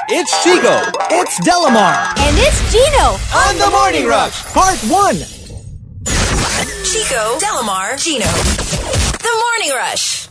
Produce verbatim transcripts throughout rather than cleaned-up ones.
It's Chico. It's Delamar. And it's Gino. On the Morning Rush. Part one. Chico, Delamar, Gino. The Morning Rush.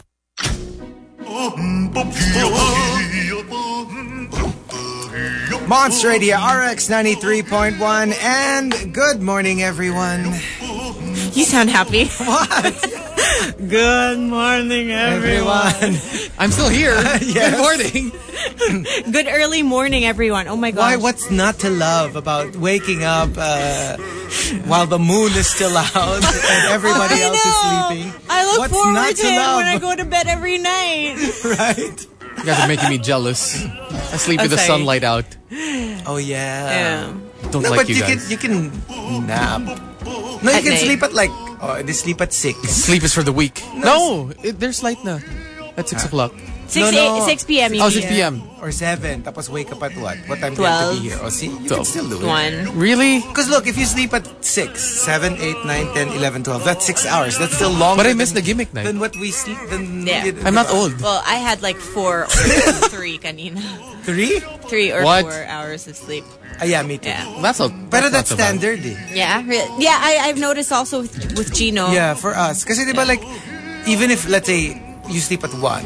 Monster Radio R X ninety-three point one. And good morning, everyone. You sound happy. What? Good morning, everyone. Everyone. I'm still here. Yes. Good morning. Good early morning, everyone. Oh my gosh. Why? What's not to love about waking up uh, while the moon is still out and everybody I else know. is sleeping? I look What's forward not to to it love? when I go to bed every night. Right? You guys are making me jealous. I sleep with the Okay. sunlight out. Oh yeah. Yeah. Don't No, like but you you guys. can you can nap. No, you At can night. sleep at like oh, they sleep at six. Sleep is for the weak. No, it, there's light na. At six o'clock. six, No, no. eight, six p.m. you Oh, mean. six p.m. Or seven. Tapos wake up at what? What time do you have to Twelve. be here? Oh, see, you Twelve. can still do it. One. Really? Because look, if you sleep at six, seven, eight, nine, ten, eleven, twelve, that's six hours. That's still longer. But I miss than, the gimmick night. Than what we sleep. Than Yeah. we did- I'm not old. Well, I had like four or three kanina. Three? Three or What? four hours of sleep. Ah, yeah, me too. Yeah. That's a. Pero that's not so bad. standard eh. Yeah. re- Yeah, I, I've noticed also with, with Gino. Yeah, for us. Kasi diba like, even if let's say you sleep at one,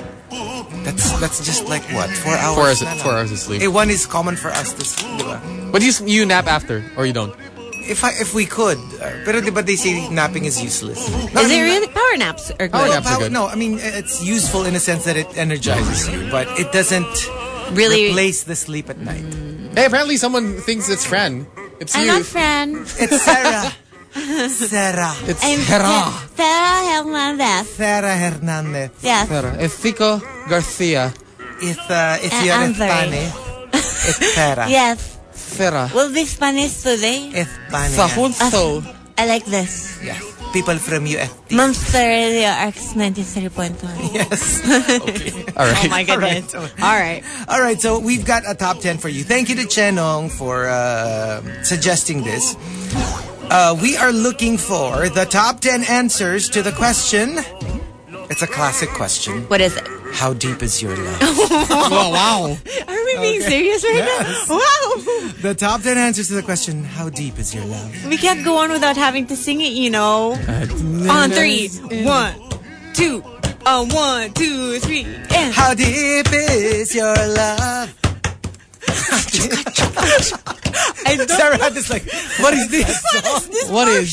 that's that's just like what? Four hours? Four hours. na lang. Four hours of sleep. Eh, one is common for us to sleep, diba? But you you nap after or you don't? If I, if we could. Uh, pero diba they say napping is useless. No, I Is it mean, really? Power naps are good. Power Well, naps are power- good. no, I mean it's useful in a sense that it energizes you, but it doesn't Really? replace the sleep at night. Hey, apparently someone thinks it's Fran. It's I'm you. not Fran. It's Sarah. Sarah. It's I'm Sarah. Sarah Hernandez. Sarah Hernandez. Yes. Sarah. It's Fico Garcia. If uh, if Uh, you're I'm Spanish, it's Sarah. Yes. Sarah. We'll be Spanish today. Spanish. Sahunso. I like this. Yeah. People from U S. Monster Radio R X ninety-three point one. Yes. All right. Oh my goodness. All right. All right. All right, so we've got a top ten for you. Thank you to Chenong for uh, suggesting this. Uh, we are looking for the top ten answers to the question. It's a classic question. What is it? How deep is your love? Oh, wow. Are we being serious right Yes. now? Wow. The top ten answers to the question, how deep is your love? We can't go on without having to sing it, you know. On three. One, two. On one, two, three. And How deep is your love? I don't Sarah had this like, what is this? What is?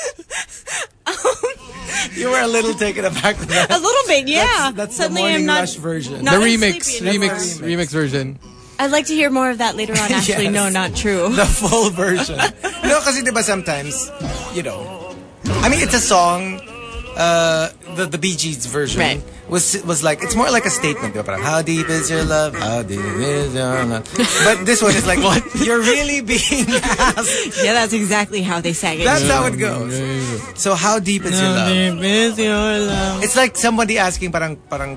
You were a little taken aback with that. a little bit, yeah. That's, that's the Suddenly Morning I'm not, Rush version. not The as remix. sleepy Remix. anymore. Remix version. I'd like to hear more of that later on. Actually, Yes. no, not true. The full version. No, kasi diba sometimes, you know, I mean, it's a song, uh, the, the Bee Gees version Right. was was like, it's more like a statement. Diba? Parang, how deep is your love? How deep is your love? But this one is like, what? You're really being asked. Yeah, that's exactly how they sang it. That's how it goes. So how deep is your love? is your love? It's like somebody asking parang, parang,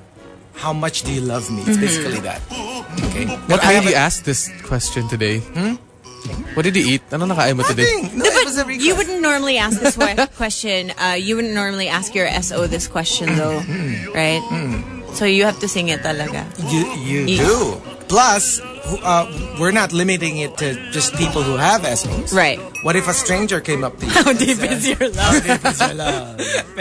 how much do you love me? It's basically that. Okay. What But I made you haven't- ask this question today? Hmm? What did you eat? Ano nakain mo today? Nothing. No, it was a request. You wouldn't normally ask this wa- question. Uh, you wouldn't normally ask your S O this question, though, right? So you have to sing it talaga. You, you You- do. Plus, uh, we're not limiting it to just people who have S Os. Right. What if a stranger came up to you? How deep is your How love? deep is your love?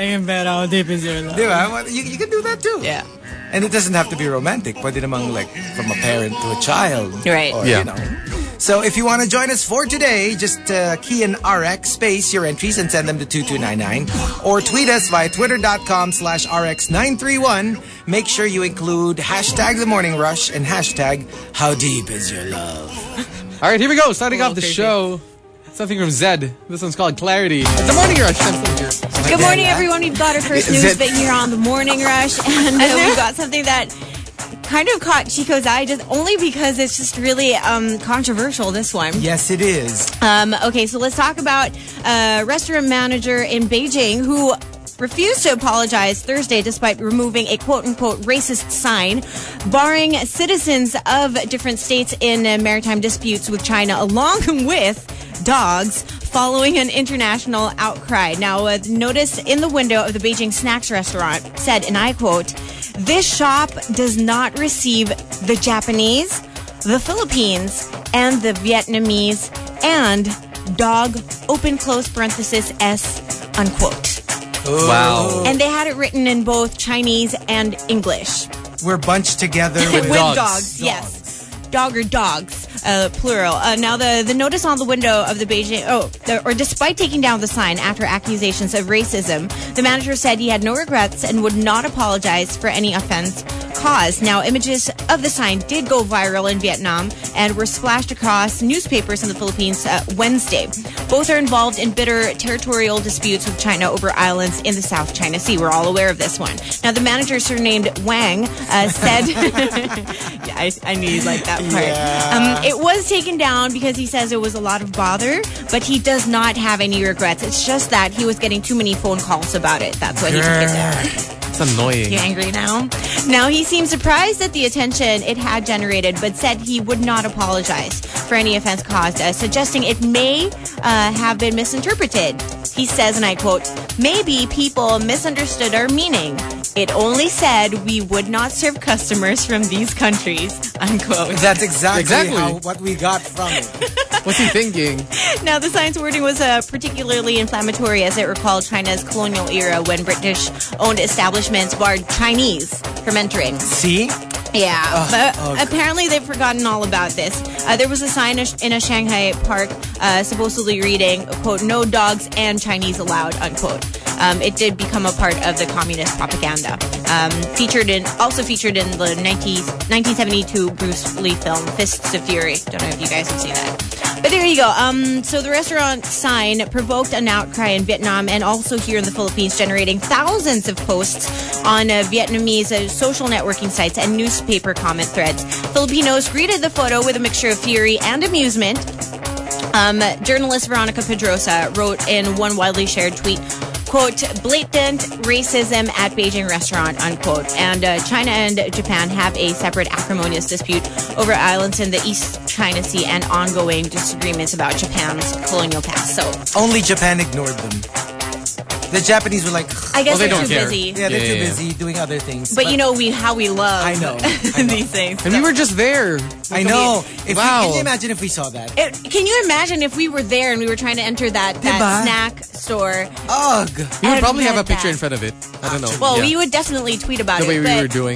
How deep is your love? Diba? Well, You, you can do that too. Yeah. And it doesn't have to be romantic. Pwede namang like from a parent to a child. Right. Or, Yeah. you know. So if you want to join us for today, just uh, key in R X space your entries and send them to two two nine nine. Or tweet us via twitter.com slash RX931. Make sure you include hashtag The Morning Rush and hashtag How Deep Is Your Love. All right, here we go. Starting off the crazy. show. Something from Zed. This one's called Clarity. It's a morning rush. I'm still here. Good morning, everyone. We've got our first Is news it- bit here on the Morning Rush, and uh, we've got something that kind of caught Chico's eye, just only because it's just really um, controversial. This one. Yes, it is. Um, okay, so let's talk about a restaurant manager in Beijing who refused to apologize Thursday despite removing a quote-unquote racist sign barring citizens of different states in uh, maritime disputes with China along with dogs following an international outcry. Now, a notice in the window of the Beijing Snacks restaurant said, and I quote, "This shop does not receive the Japanese, the Philippines, and the Vietnamese, and dog, open close parenthesis, S, unquote. Wow. And they had it written in both Chinese and English. We're bunched together with, With dogs. dogs, yes. Dog or dogs, uh, plural. Uh, now, the, the notice on the window of the Beijing, oh, the, or despite taking down the sign after accusations of racism, the manager said he had no regrets and would not apologize for any offense caused. Now, images of the sign did go viral in Vietnam and were splashed across newspapers in the Philippines uh, Wednesday. Both are involved in bitter territorial disputes with China over islands in the South China Sea. We're all aware of this one. Now, the manager, surnamed Wang, uh, said... yeah, I, I knew you'd like that part. Yeah. Um, it was taken down because he says it was a lot of bother, but he does not have any regrets. It's just that he was getting too many phone calls about it. That's why he took it there. It's annoying. You angry now? Now, he seemed surprised at the attention it had generated, but said he would not apologize for any offense caused, uh, suggesting it may uh, have been misinterpreted. He says, and I quote, "Maybe people misunderstood our meaning. It only said we would not serve customers from these countries," unquote. That's exactly, Exactly. How, what we got from it. What's he thinking? Now, the sign's wording was uh, particularly inflammatory as it recalled China's colonial era when British-owned establishments barred Chinese from entering. See? Yeah, but apparently they've forgotten all about this. Uh, there was a sign in a Shanghai park uh, supposedly reading, quote, "No dogs and Chinese allowed," unquote. Um, it did become a part of the communist propaganda. Um, featured in, also featured in the nineteen seventy-two Bruce Lee film, Fists of Fury. Don't know if you guys have seen that. But there you go. Um, so the restaurant sign provoked an outcry in Vietnam and also here in the Philippines, generating thousands of posts on uh, Vietnamese uh, social networking sites and newspaper comment threads. Filipinos greeted the photo with a mixture of fury and amusement. Um, journalist Veronica Pedrosa wrote in one widely shared tweet, quote, "Blatant racism at Beijing restaurant," unquote. And uh, China and Japan have a separate acrimonious dispute over islands in the East China Sea and ongoing disagreements about Japan's colonial past. So Only Japan ignored them. The Japanese were like, I guess Well, they they're don't too care. busy. yeah, they're Yeah, too yeah, busy doing other things. But, you know we how we love I know, I know. these things. And we were just there. I know. If Wow. we, can you imagine if we saw that? It, can you imagine if we were there and we were trying to enter that, that Diba? snack store? Ugh. We would I've probably have a had picture that. in front of it. I don't know. Well, Yeah. we would definitely tweet about the it. way we but were doing.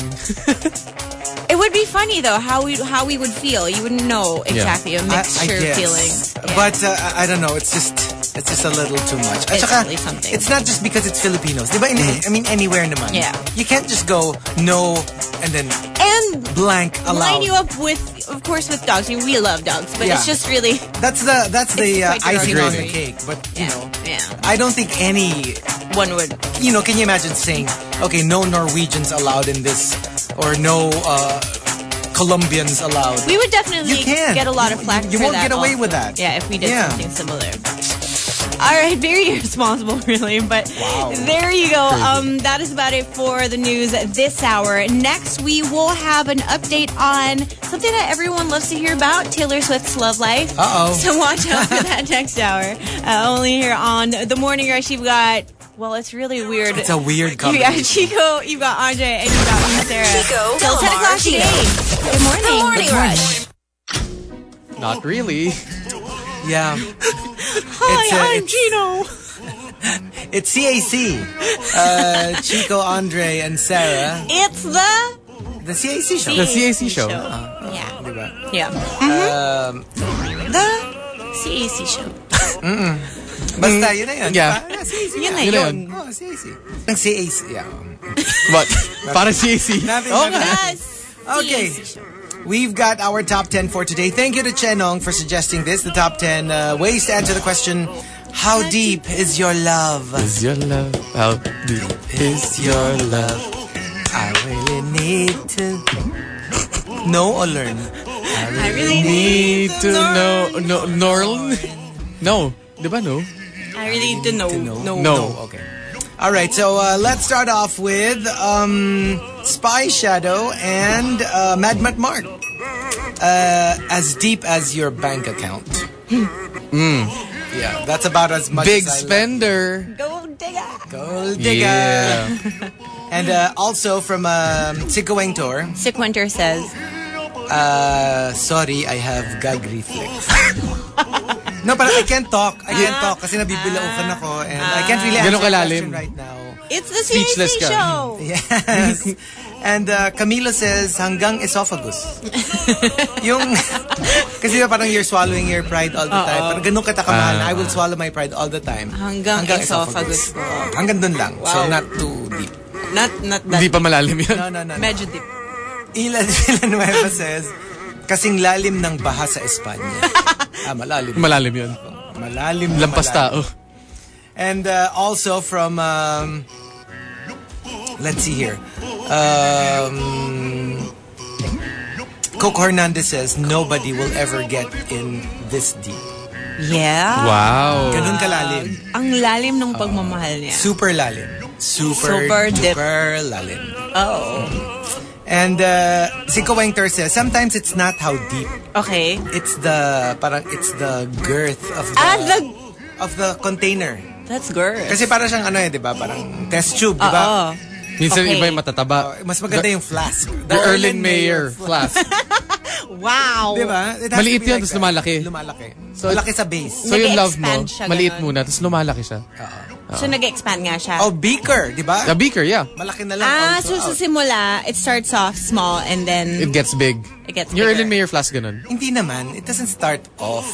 it would be funny though how we how we would feel. You wouldn't know exactly a I, mixture I of guess. feelings. Yeah. But uh, I I don't know. It's just it's just a little too much. At It's saka, really something. It's not just because it's Filipinos. Diba? In, I mean, anywhere naman. Yeah. You can't just go no and then and blank allowed. line you up with, of course, with dogs. I mean, we love dogs, but Yeah. it's just really That's the that's the It's uh, quite icing on the derogatory. cake. But you yeah, know, yeah. I don't think any. One would. You know, can you imagine saying, okay, no Norwegians allowed in this, or no uh, Colombians allowed? We would definitely You can. get a lot of You- flack you for won't that get away also. with that. Yeah, if we did Yeah. something similar. All right, very irresponsible, really. But Wow. there you go. Um, that is about it for the news this hour. Next, we will have an update on something that everyone loves to hear about, Taylor Swift's love life. Uh-oh. So watch out for that next hour. Uh, only here on The Morning Rush, you've got, well, it's really weird. It's a weird You got combination. Chico, you've got Andre, and you've got me, Sarah. Chico, Till ten Delamar, o'clock Gino. today. Good morning. The Morning Rush. Not really. Yeah. Hi, It's, uh, I'm it's- Gino. It's C A C. Uh, Chico, Andre, and Sarah. It's the The C A C show. The C A C show. Yeah. Diba? Yeah. Um, The C A C show. basta, yun na yun. Yeah. Ah, C A C. Yun na Yun na yun. yun. Oh, C A C. Ang C A C. Yeah. What? Para C A C. Nothing, Oh, nothing. Yes. Okay. C A C show. We've got our top ten for today. Thank you to Chenong for suggesting this. The top ten uh, ways to answer the question, how deep is your love? Is your love? How deep is your love? I really need to know or learn. I really Need to know. No, Norl? No. Diba no? I really need to know. No. No. Okay. All right, so uh, let's start off with um, Spy Shadow and uh, Mad Matt Mark. Uh, as deep as your bank account. Mm. Yeah, that's about as much Big as I spender. Go digger. like. Gold digger. Yeah. And uh, also from um, Sikoeng Tour. Sick Winter says, uh, sorry, I have gag reflex. No, parang I can't talk. I can't talk kasi nabibilaukan ako and I can't really answer Ganun the kalalim. question right now. It's the C A C Speechless ka. show. Yes. And uh, Camilo says, hanggang esophagus. Yung, kasi parang you're swallowing your pride all the time. Parang ganun kita kamahal na I will swallow my pride all the time. Hanggang esophagus. Uh, hanggang dun lang. So not too deep. Not, not that. Hindi pa malalim yan. No, no, no. no. Medyo deep. Ilan Villanueva says, kasing lalim ng baha sa Espanya. Ah, malalim. Malalim yun. Malalim na Lampas malalim. tao. And uh, also from, um, let's see here. Um, Coco Hernandez says, nobody will ever get in this deep. Yeah. Wow. Ganun kalalim. Ang lalim ng pagmamahal niya. Super lalim. Super, Super deep. duper lalim. Oh. And uh, si Kawengter says, sometimes it's not how deep. Okay. It's the, parang, it's the girth of the, Ah, the... of the container. That's good. Kasi parang siyang ano eh, di ba? Parang test tube, di ba? Oo. Minsan Okay. iba yung matataba. Uh, mas maganda yung flask. The Erlenmeyer flask. Wow. Di ba? It has Maliit to be yun, like tapos that. lumalaki. Lumalaki. So, Malaki sa base. So yung love mo, Nag-expand siya, maliit ganun. muna, tapos lumalaki siya. So, nag-expand nga siya. Oh, beaker, di ba? A beaker, yeah. Malaki na lang. Ah, also so sa out. simula, it starts off small and then It gets big. it gets Yung bigger. Erlenmeyer flask ganun. Hindi naman. It doesn't start off.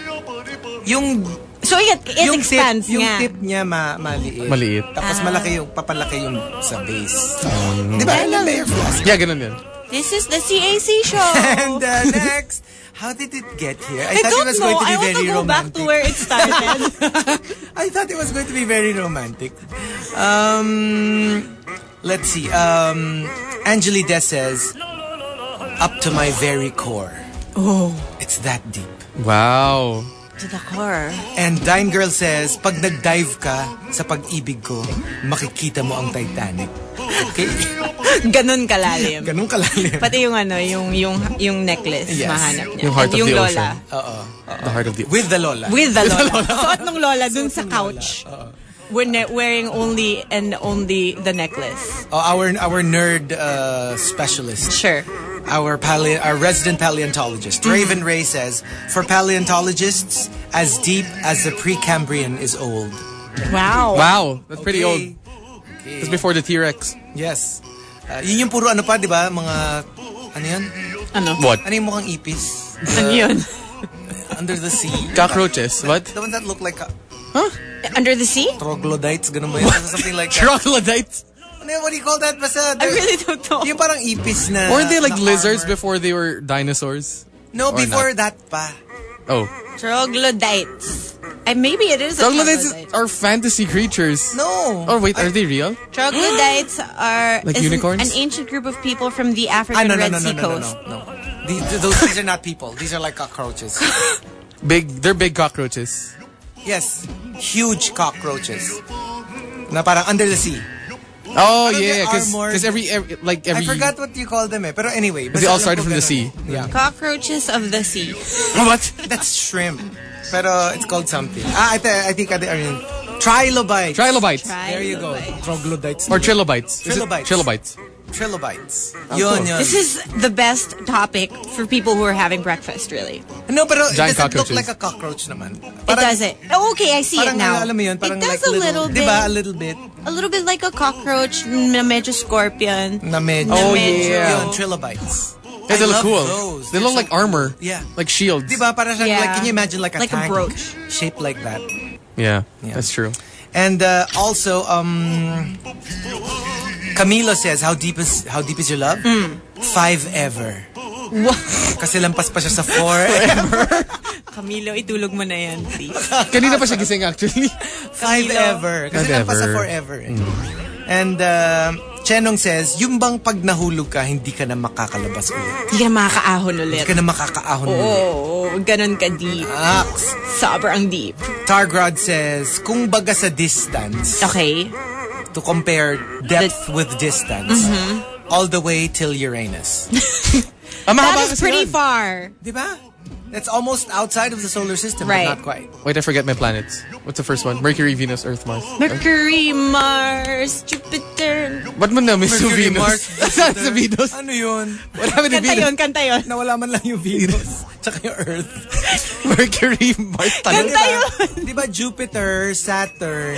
Yung So, it, it yung expands tip, yung nga. tip niya ma maliit. Maliit. Tapos Ah. malaki yung, papalaki yung sa base. Di ba? Erlenmeyer flask. Yeah, ganun yun. This is the C A C show. And uh, next, how did it get here? I thought don't it was know. going to be I want very to go back romantic. to where it started. I thought it was going to be very romantic. Um, let's see. Um, Angeli Des says, up to my very core. Oh. It's that deep. Wow. To the core. And Dine Girl says, pag nag-dive ka sa pag-ibig ko, makikita mo ang Titanic. Okay? Ganun kalalim. Ganun kalalim. Pati yung ano, yung yung yung necklace, Yes. mahanap niya. Yung heart of yung the lola. ocean. Oo. The heart of the... With the Lola. With the lola. Suot nung lola dun sa couch. When wearing only and only the necklace. Oh, our our nerd uh, specialist. Sure. Our paleo, our resident paleontologist, Raven Ray says, for paleontologists, as deep as the Precambrian is old. Wow. Wow. That's pretty Okay. old. That's before the T-Rex. Yes. Uh, yun yung puro ano pa, di ba? Mga, ano yun? Ano? What? Ano yung mukhang ipis? Ano yun? Under the sea. Cockroaches. What? The ones that look like uh, Under the sea? troglodytes, ganun ba yun? Something like that. Troglodytes. Ano yun? What do you call that? Basta, I really don't know. yung parang ipis na... Weren't they like na lizards armor. before they were dinosaurs? No, Or before not? that pa. Oh. Troglodytes. And maybe it is a Troglodytes troglodyte. are fantasy creatures. No. Oh, wait. Are they real? Troglodytes are Like is an- unicorns? an ancient group of people from the Ah, African no, no, Red no, no, Sea no, no, coast. no, no. These, those, these are not people. These are like cockroaches. Big. They're big cockroaches. Yes. Huge cockroaches. Na parang under the sea. Oh, Pero yeah. they Because are more- every, every, like every... I forgot what you call them eh. Pero anyway. They basta all alam started ko from the ganun. sea. Yeah. Cockroaches of the sea. What? That's shrimp. Pero it's called something. Ah, I, th- I think I mean, trilobites. Trilobites. There you go. Troglodytes. Or trilobites. Is it Trilobites. Trilobites. Trilobites. Oh, Yun, cool. yun. This is the best topic for people who are having breakfast, really. No, pero it Giant doesn't look cockroaches. like a cockroach naman. It doesn't. Oh, okay, I see it Parang now. alam mo yun, parang it does like a little, bit. Diba? A little bit. A little bit like a cockroach na medyo scorpion. Na medyo. Oh, medyo- yeah. Yun, trilobites. Yeah, they I look love cool. those. They They're look so like armor. cool. Yeah. Like shields. Diba? Parang siyang, Yeah. like, can you imagine like a Like a tank brooch. shaped like that? Yeah, Yeah. that's true. And uh, also, um, Camilo says, "How deep is how deep is your love? Five ever." Kasi lampas pa siya sa four ever. Camilo, itulog mo na yan, please. Kanina pa siya gising actually. Five Camilo. ever. Kasi Five lampas sa ever. forever. Eh. And uh, Chenong says, yung bang pag nahulog ka, hindi ka na makakalabas ulit. Hindi ka makakaahon ulit. Hindi ka na makakaahon Oo, ulit. oh, ganun ka deep. Aks. Sobrang deep. Targrad says, kung baga sa distance, Okay. to compare depth with distance, all the way till Uranus. Ah, mahaba That is kasi pretty yun. far. Di ba? It's almost outside of the solar system, Right. but not quite. Wait, I forget my planets. What's the first one? Mercury, Venus, Earth, Mars. Mercury, Mars, Jupiter. Ba't mo na miss yung Mercury, Venus? Mars, Saan sa Venus? Ano yun? What happened to Kanta Venus? yun, kanta yun. Nawala man lang yung Venus. Tsaka yung Earth. Mercury, Mars, talaga. Kanta yun. Di ba Jupiter, Saturn,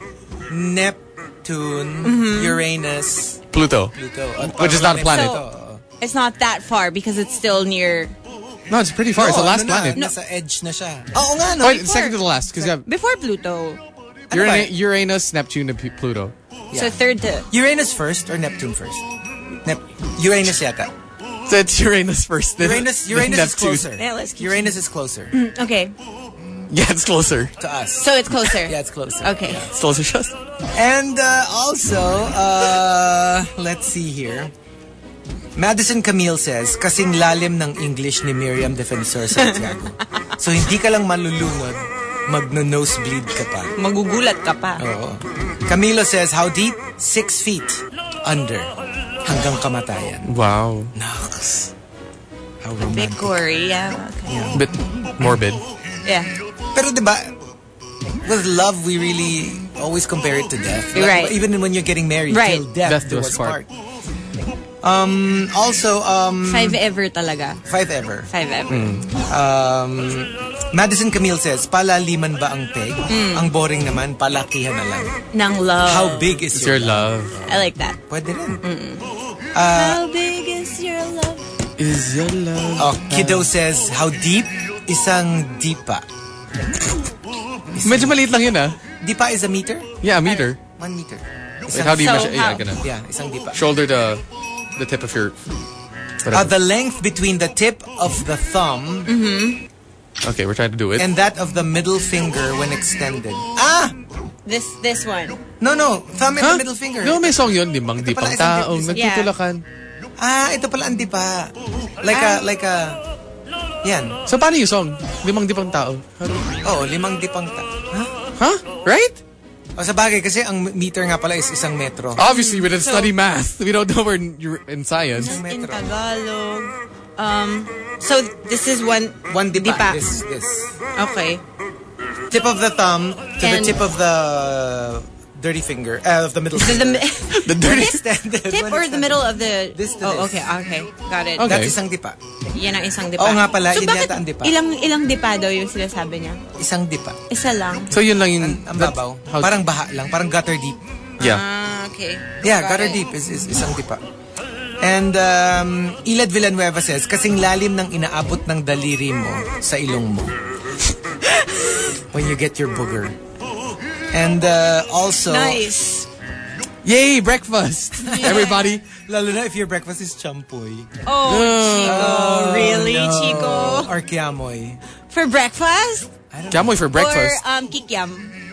Neptune, Uranus, Pluto. Pluto. At Which is not a planet. So, It's not that far because it's still near. No, it's pretty far. It's the last ano planet. Na, nasa edge na siya. Oo nga, no? Wait, second to the last. Because you have Before Pluto. Urana- Uranus, Neptune, and P- Pluto. So third to. Uranus first or Neptune first? Nep Uranus yata. So it's Uranus first. Then, Uranus, then Uranus is Neptune. closer. Yeah, let's keep- Uranus is closer Okay. Yeah, it's closer. to us. So it's closer. Yeah, it's closer. Okay. It's closer just. And uh, also, uh, let's see here. Madison Camille says, kasing lalim ng English ni Miriam Defensor Santiago. So hindi ka lang malulunod, magno-nosebleed ka pa. Magugulat ka pa. Oo. Camilo says, how deep? Six feet under. Hanggang kamatayan. Wow. Naks. How Big romantic. gory, yeah. Okay. Bit morbid. Yeah. Pero diba, with love, we really always compare it to death. Right. Even when you're getting married, Right. till death, Death do do us us part. part. Um, also, um, Five ever talaga. five ever. Five ever. Um, Madison Camille says, palaliman ba ang peg? Ang boring naman, palakihan na lang. Nang love. How big is It's your your love. I like that. Pwede rin. How big is your love? Is your love. Oh, Kiddo says, how deep? Isang dipa. Medyo maliit lang yun ah. Dipa is a meter? Yeah, a meter. One meter. Wait, Isang how do you So, measure? how? Yeah, ganun. Yeah, isang dipa. Shoulder to the tip of your... Uh, Whatever. the length between the tip of the thumb Okay, we're trying to do it. and that of the middle finger when extended. Ah! This this one. No, no. Thumb and Huh? the middle finger. No, may song yun. Limang Ito dipang pala isang dip- taong isang- Yeah. nagtutulakan. Ah, ito pala ang dipa. Like a, like a... Yan. So, paano yung song? Limang dipang tao. How do- Oo, limang dipang ta... Huh? Huh? Right? O sa bagay, kasi ang meter nga pala is isang metro. Obviously, we didn't study math. We don't know we're in, you're in science. In Metro. Tagalog. Um. So this is one. One dipa. Dipa. This, this. Okay. Tip of the thumb to And- the tip of the dirty finger. Uh, of the middle The, finger. the, The dirty... Extended. tip When or the extended. middle of the. This to Oh, this. okay, okay, got it. Okay. That's isang dipa. Yan ang isang dipa. Oo nga pala, so yun bakit yata ang dipa. Ilang ilang dipa daw yung sinasabi niya? Isang dipa. Isa lang. So, yun lang yung... Ang that- babaw. how- Parang baha lang. Parang gutter deep. Yeah. Ah, okay. Yeah, Got gutter it. deep is, is isang dipa. And um, Ilad Villanueva says, kasing lalim ng inaabot ng daliri mo sa ilong mo. When you get your booger. And uh, also... Nice. Yay, breakfast! Everybody. Lalo na if your breakfast is champoy. Oh, Chico. Really, no. Chico? Or kiamoy. For breakfast? Jamoy for breakfast. Or um, kikiam?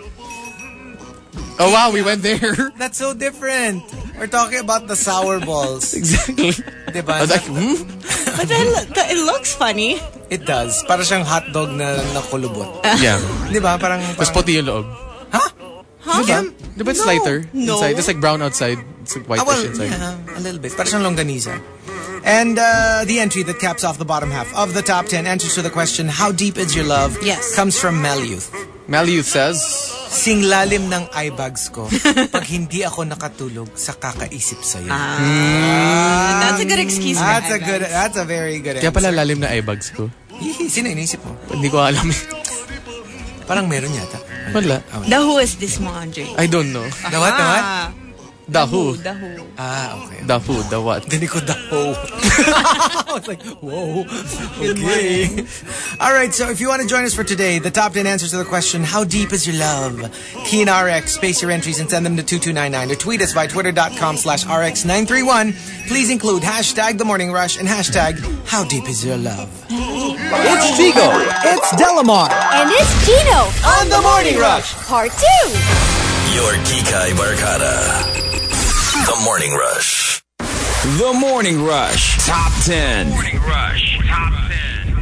Oh, wow, we went there. That's so different. We're talking about the sour balls. Exactly. Diba? I was like, hmm? But then, it looks funny. It does. Para siyang hotdog na nakulubot. Yeah. Diba? Parang... Tapos parang puti yung loob. huh? Huh? Kiam? Diba it's No. lighter No. inside? It's like brown outside. It's like Ah, whitish well, inside. yeah, a little bit. Para siyang longganisa. And uh, the entry that caps off the bottom half of the top ten answers to the question, how deep is your love? Yes. Comes from Malyuth. Malyuth says, Sing lalim ng eye bags ko pag hindi ako nakatulog sa kakaisip sa'yo. Ah, that's a good excuse for That's a Ivan. good, that's a very good kaya answer. pala lalim na eye bags ko. Hihi, sino inisip mo? Hindi ko alam eh. Parang meron yata. Wala. The who is this mo, Andre? I don't know. The what, the what? Ah, The who. The who. Ah, okay. The who. The what. Dinig ko the ho. I was like, whoa. Okay. All right, so if you want to join us for today, the top ten answers to the question, how deep is your love? Key in R X, space your entries and send them to two two nine nine or tweet us by twitter.com slash RX nine three one. Please include hashtag The Morning Rush and hashtag How Deep Is Your Love. It's Chico. It's Delamar And it's Gino. On The Morning Rush. Part two. Your Kikay Barkada. The Morning Rush. The Morning Rush. Top ten. Morning Rush. Top ten.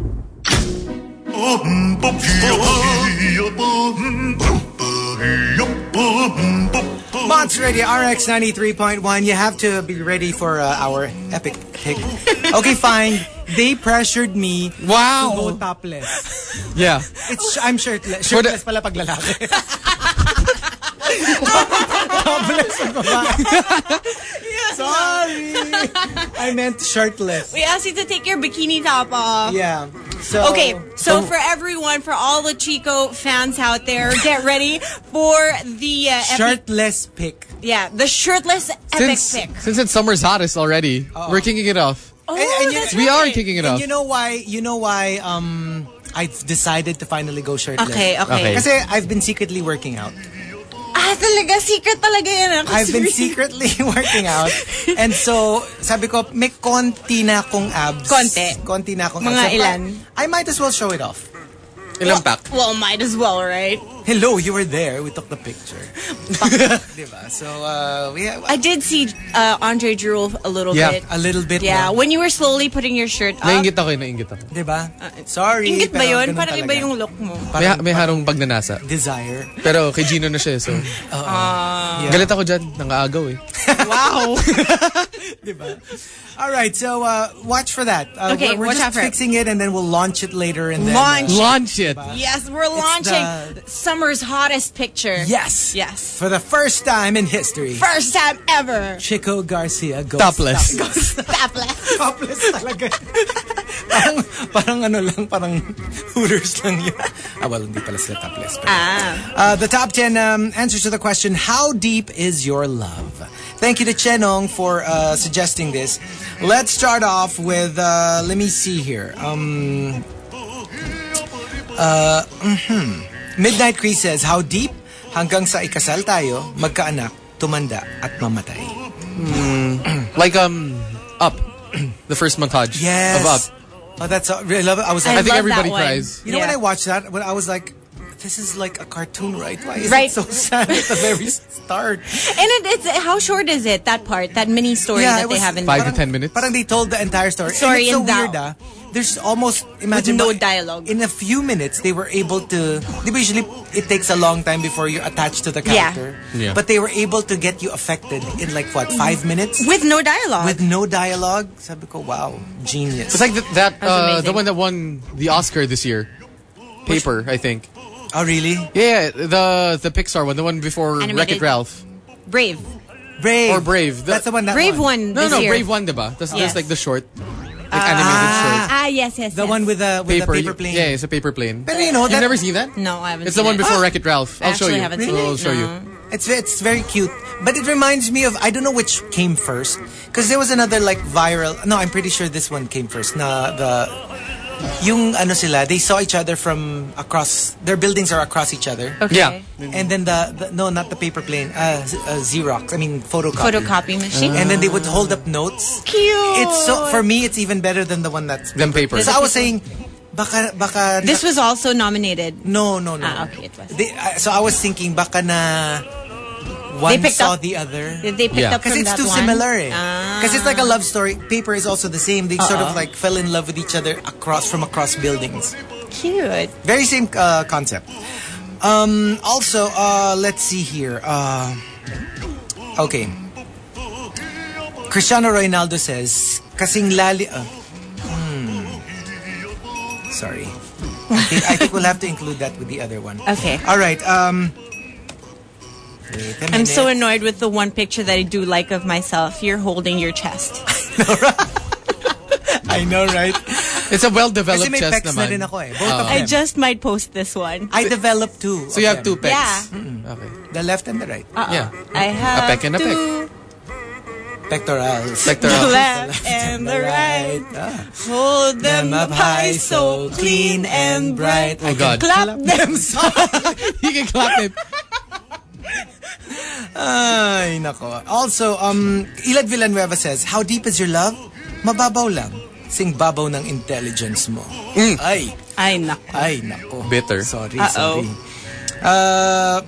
Monster Radio R X ninety-three point one. You have to be ready for uh, our epic pick. Okay, fine. they pressured me Wow. to go topless. Yeah. It's I'm shirtless. Shirtless pala pag lalaki. Topless ang babae. Sorry. I meant shirtless. We asked you to take your bikini top off. Yeah. So Okay, so for everyone, for all the Chico fans out there, get ready for the uh, epic, shirtless pic. yeah, the shirtless epic Since, pic. since it's summer's hottest already, we're kicking it off. Oh, And- and you- that's We right. are kicking it And off. you know why? You know why? Um, I've decided to finally go shirtless. Okay, okay. Okay. Kasi I've been secretly working out. Ah, talaga, secret talaga yan. ah, I've been kasi- secretly working out. And so, sabi ko, may konti na akong abs. Konti? Konti na akong Mga abs. So, ilan? I might as well show it off. Ilang pack? Well, might as well, right? Hello, you were there. We took the picture. Diba? So, uh, we I did see uh, Andre drool a little Yeah. bit. a little bit. Yeah, na. when you were slowly putting your shirt up. Nainggit ako, eh, nainggit ako. Diba? Sorry. Ingit ba pero yun? ganun Parang iba talaga. yung look mo. May, Parang- may harong pagnanasa. Desire. Pero kay Gino na siya, so. Yeah. Galit ako dyan, nangaagaw eh. Wow. Diba? All right, so uh, watch for that. Uh, Okay, we're, we're watch just out for it. fixing it, and then we'll launch it later. And then, Launch. Launch it! Yes, we're launching the- summer's hottest picture. Yes. Yes. For the first time in history, First time ever. Chico Garcia goes Topless. Topless. Topless talaga. parang, parang ano lang, parang Hooters lang yun. Ah, well, hindi pala sila topless. Pero. Ah. Uh, the top ten um, answers to the question, how deep is your love? Thank you to Chenong for uh, suggesting this. Let's start off with, uh, let me see here. Um, uh, mhm. Midnight Crease says, how deep? Hanggang sa ikasal tayo, magkaanak, tumanda, at mamatay. Like, um, Up. The first montage Yes. of Up. Oh, that's, uh, I love it. I was like, I I think love that everybody one. cries. you know Yeah. when I watched that, when I was like, this is like a cartoon, right? Why is Right. it so sad at the very start? And it, it's how short is it, that part, that mini story Yeah, that it they was have in Five there? to ten minutes. Parang they told the entire story. Story and it's so in Dao. weird, ah. There's almost, imagine no mo, dialogue. In a few minutes, they were able to, di ba usually it takes a long time before you're attached to the Yeah. character. Yeah. But they were able to get you affected in like, what, five minutes? With no dialogue. With no dialogue? Sabi ko, wow, genius. It's like th- that, That's uh, amazing. the one that won the Oscar this year. Paper, I think. Oh, really? Yeah, the the Pixar one, the one before Animated. Wreck-It Ralph. Brave. Brave. Or Brave. The- That's the one that Brave won. one No, this no, year. Brave one, diba? That's, Yes. that's like the short, like animated short. Ah, yes, yes, The yes. one with the, with Paper. the paper plane. Yeah, it's a paper plane. Pero you know, You've that, never seen that? No, I haven't It's seen the one it. before Wreck-It Ralph. I'll show Actually, you. haven't seen I'll it. show No. you. It's it's very cute, but it reminds me of, I don't know which came first, because there was another like viral. No, I'm pretty sure this one came first. Na the yung ano sila, they saw each other from across. Their buildings are across each other, Okay. Yeah. and then the, the no, not the paper plane, uh, Z- uh, Xerox. I mean photocopy. Photocopy machine. And then they would hold up notes. Cute. It's so for me, it's even better than the one that's. Them paper. So I was saying, baka baka This was also nominated. no no no. Ah, okay, it was. They, uh, so I was thinking, baka na one picked saw up- the other. Did they pick Yeah. up from Because it's that too one? similar eh. Ah. Because it's like a love story. Paper is also the same. They sort of Uh-oh. like fell in love with each other across from across buildings. Cute. Very same uh, concept. Um, also, uh, let's see here. Uh, okay. Cristiano Ronaldo says, kasing lali... Uh, hmm. Sorry. I think, I think we'll have to include that with the other one. Okay. All right. Um, wait a I'm so minute. annoyed with the one picture that I do like of myself. You're holding your chest. I know, right? It's a well-developed Kasi may chest pecs na naman. rin ako eh. Both of I them. just might post this one. I developed two. So you of have them. two pecs. Yeah. Okay. The left and the right. Uh-oh. Yeah. I have peck and a peck. two, Pectorals. the Pectoral. left and the right. Ah. Hold them up high, so clean and bright. Oh God. Clap them. You can clap it. Ay, nako. Also, um, Ilad Villanueva says, how deep is your love? Mababaw lang. Sing babaw ng intelligence mo. Ay, Ay, nako. ay, nako. Bitter. Sorry, Uh-oh. sorry. Uh,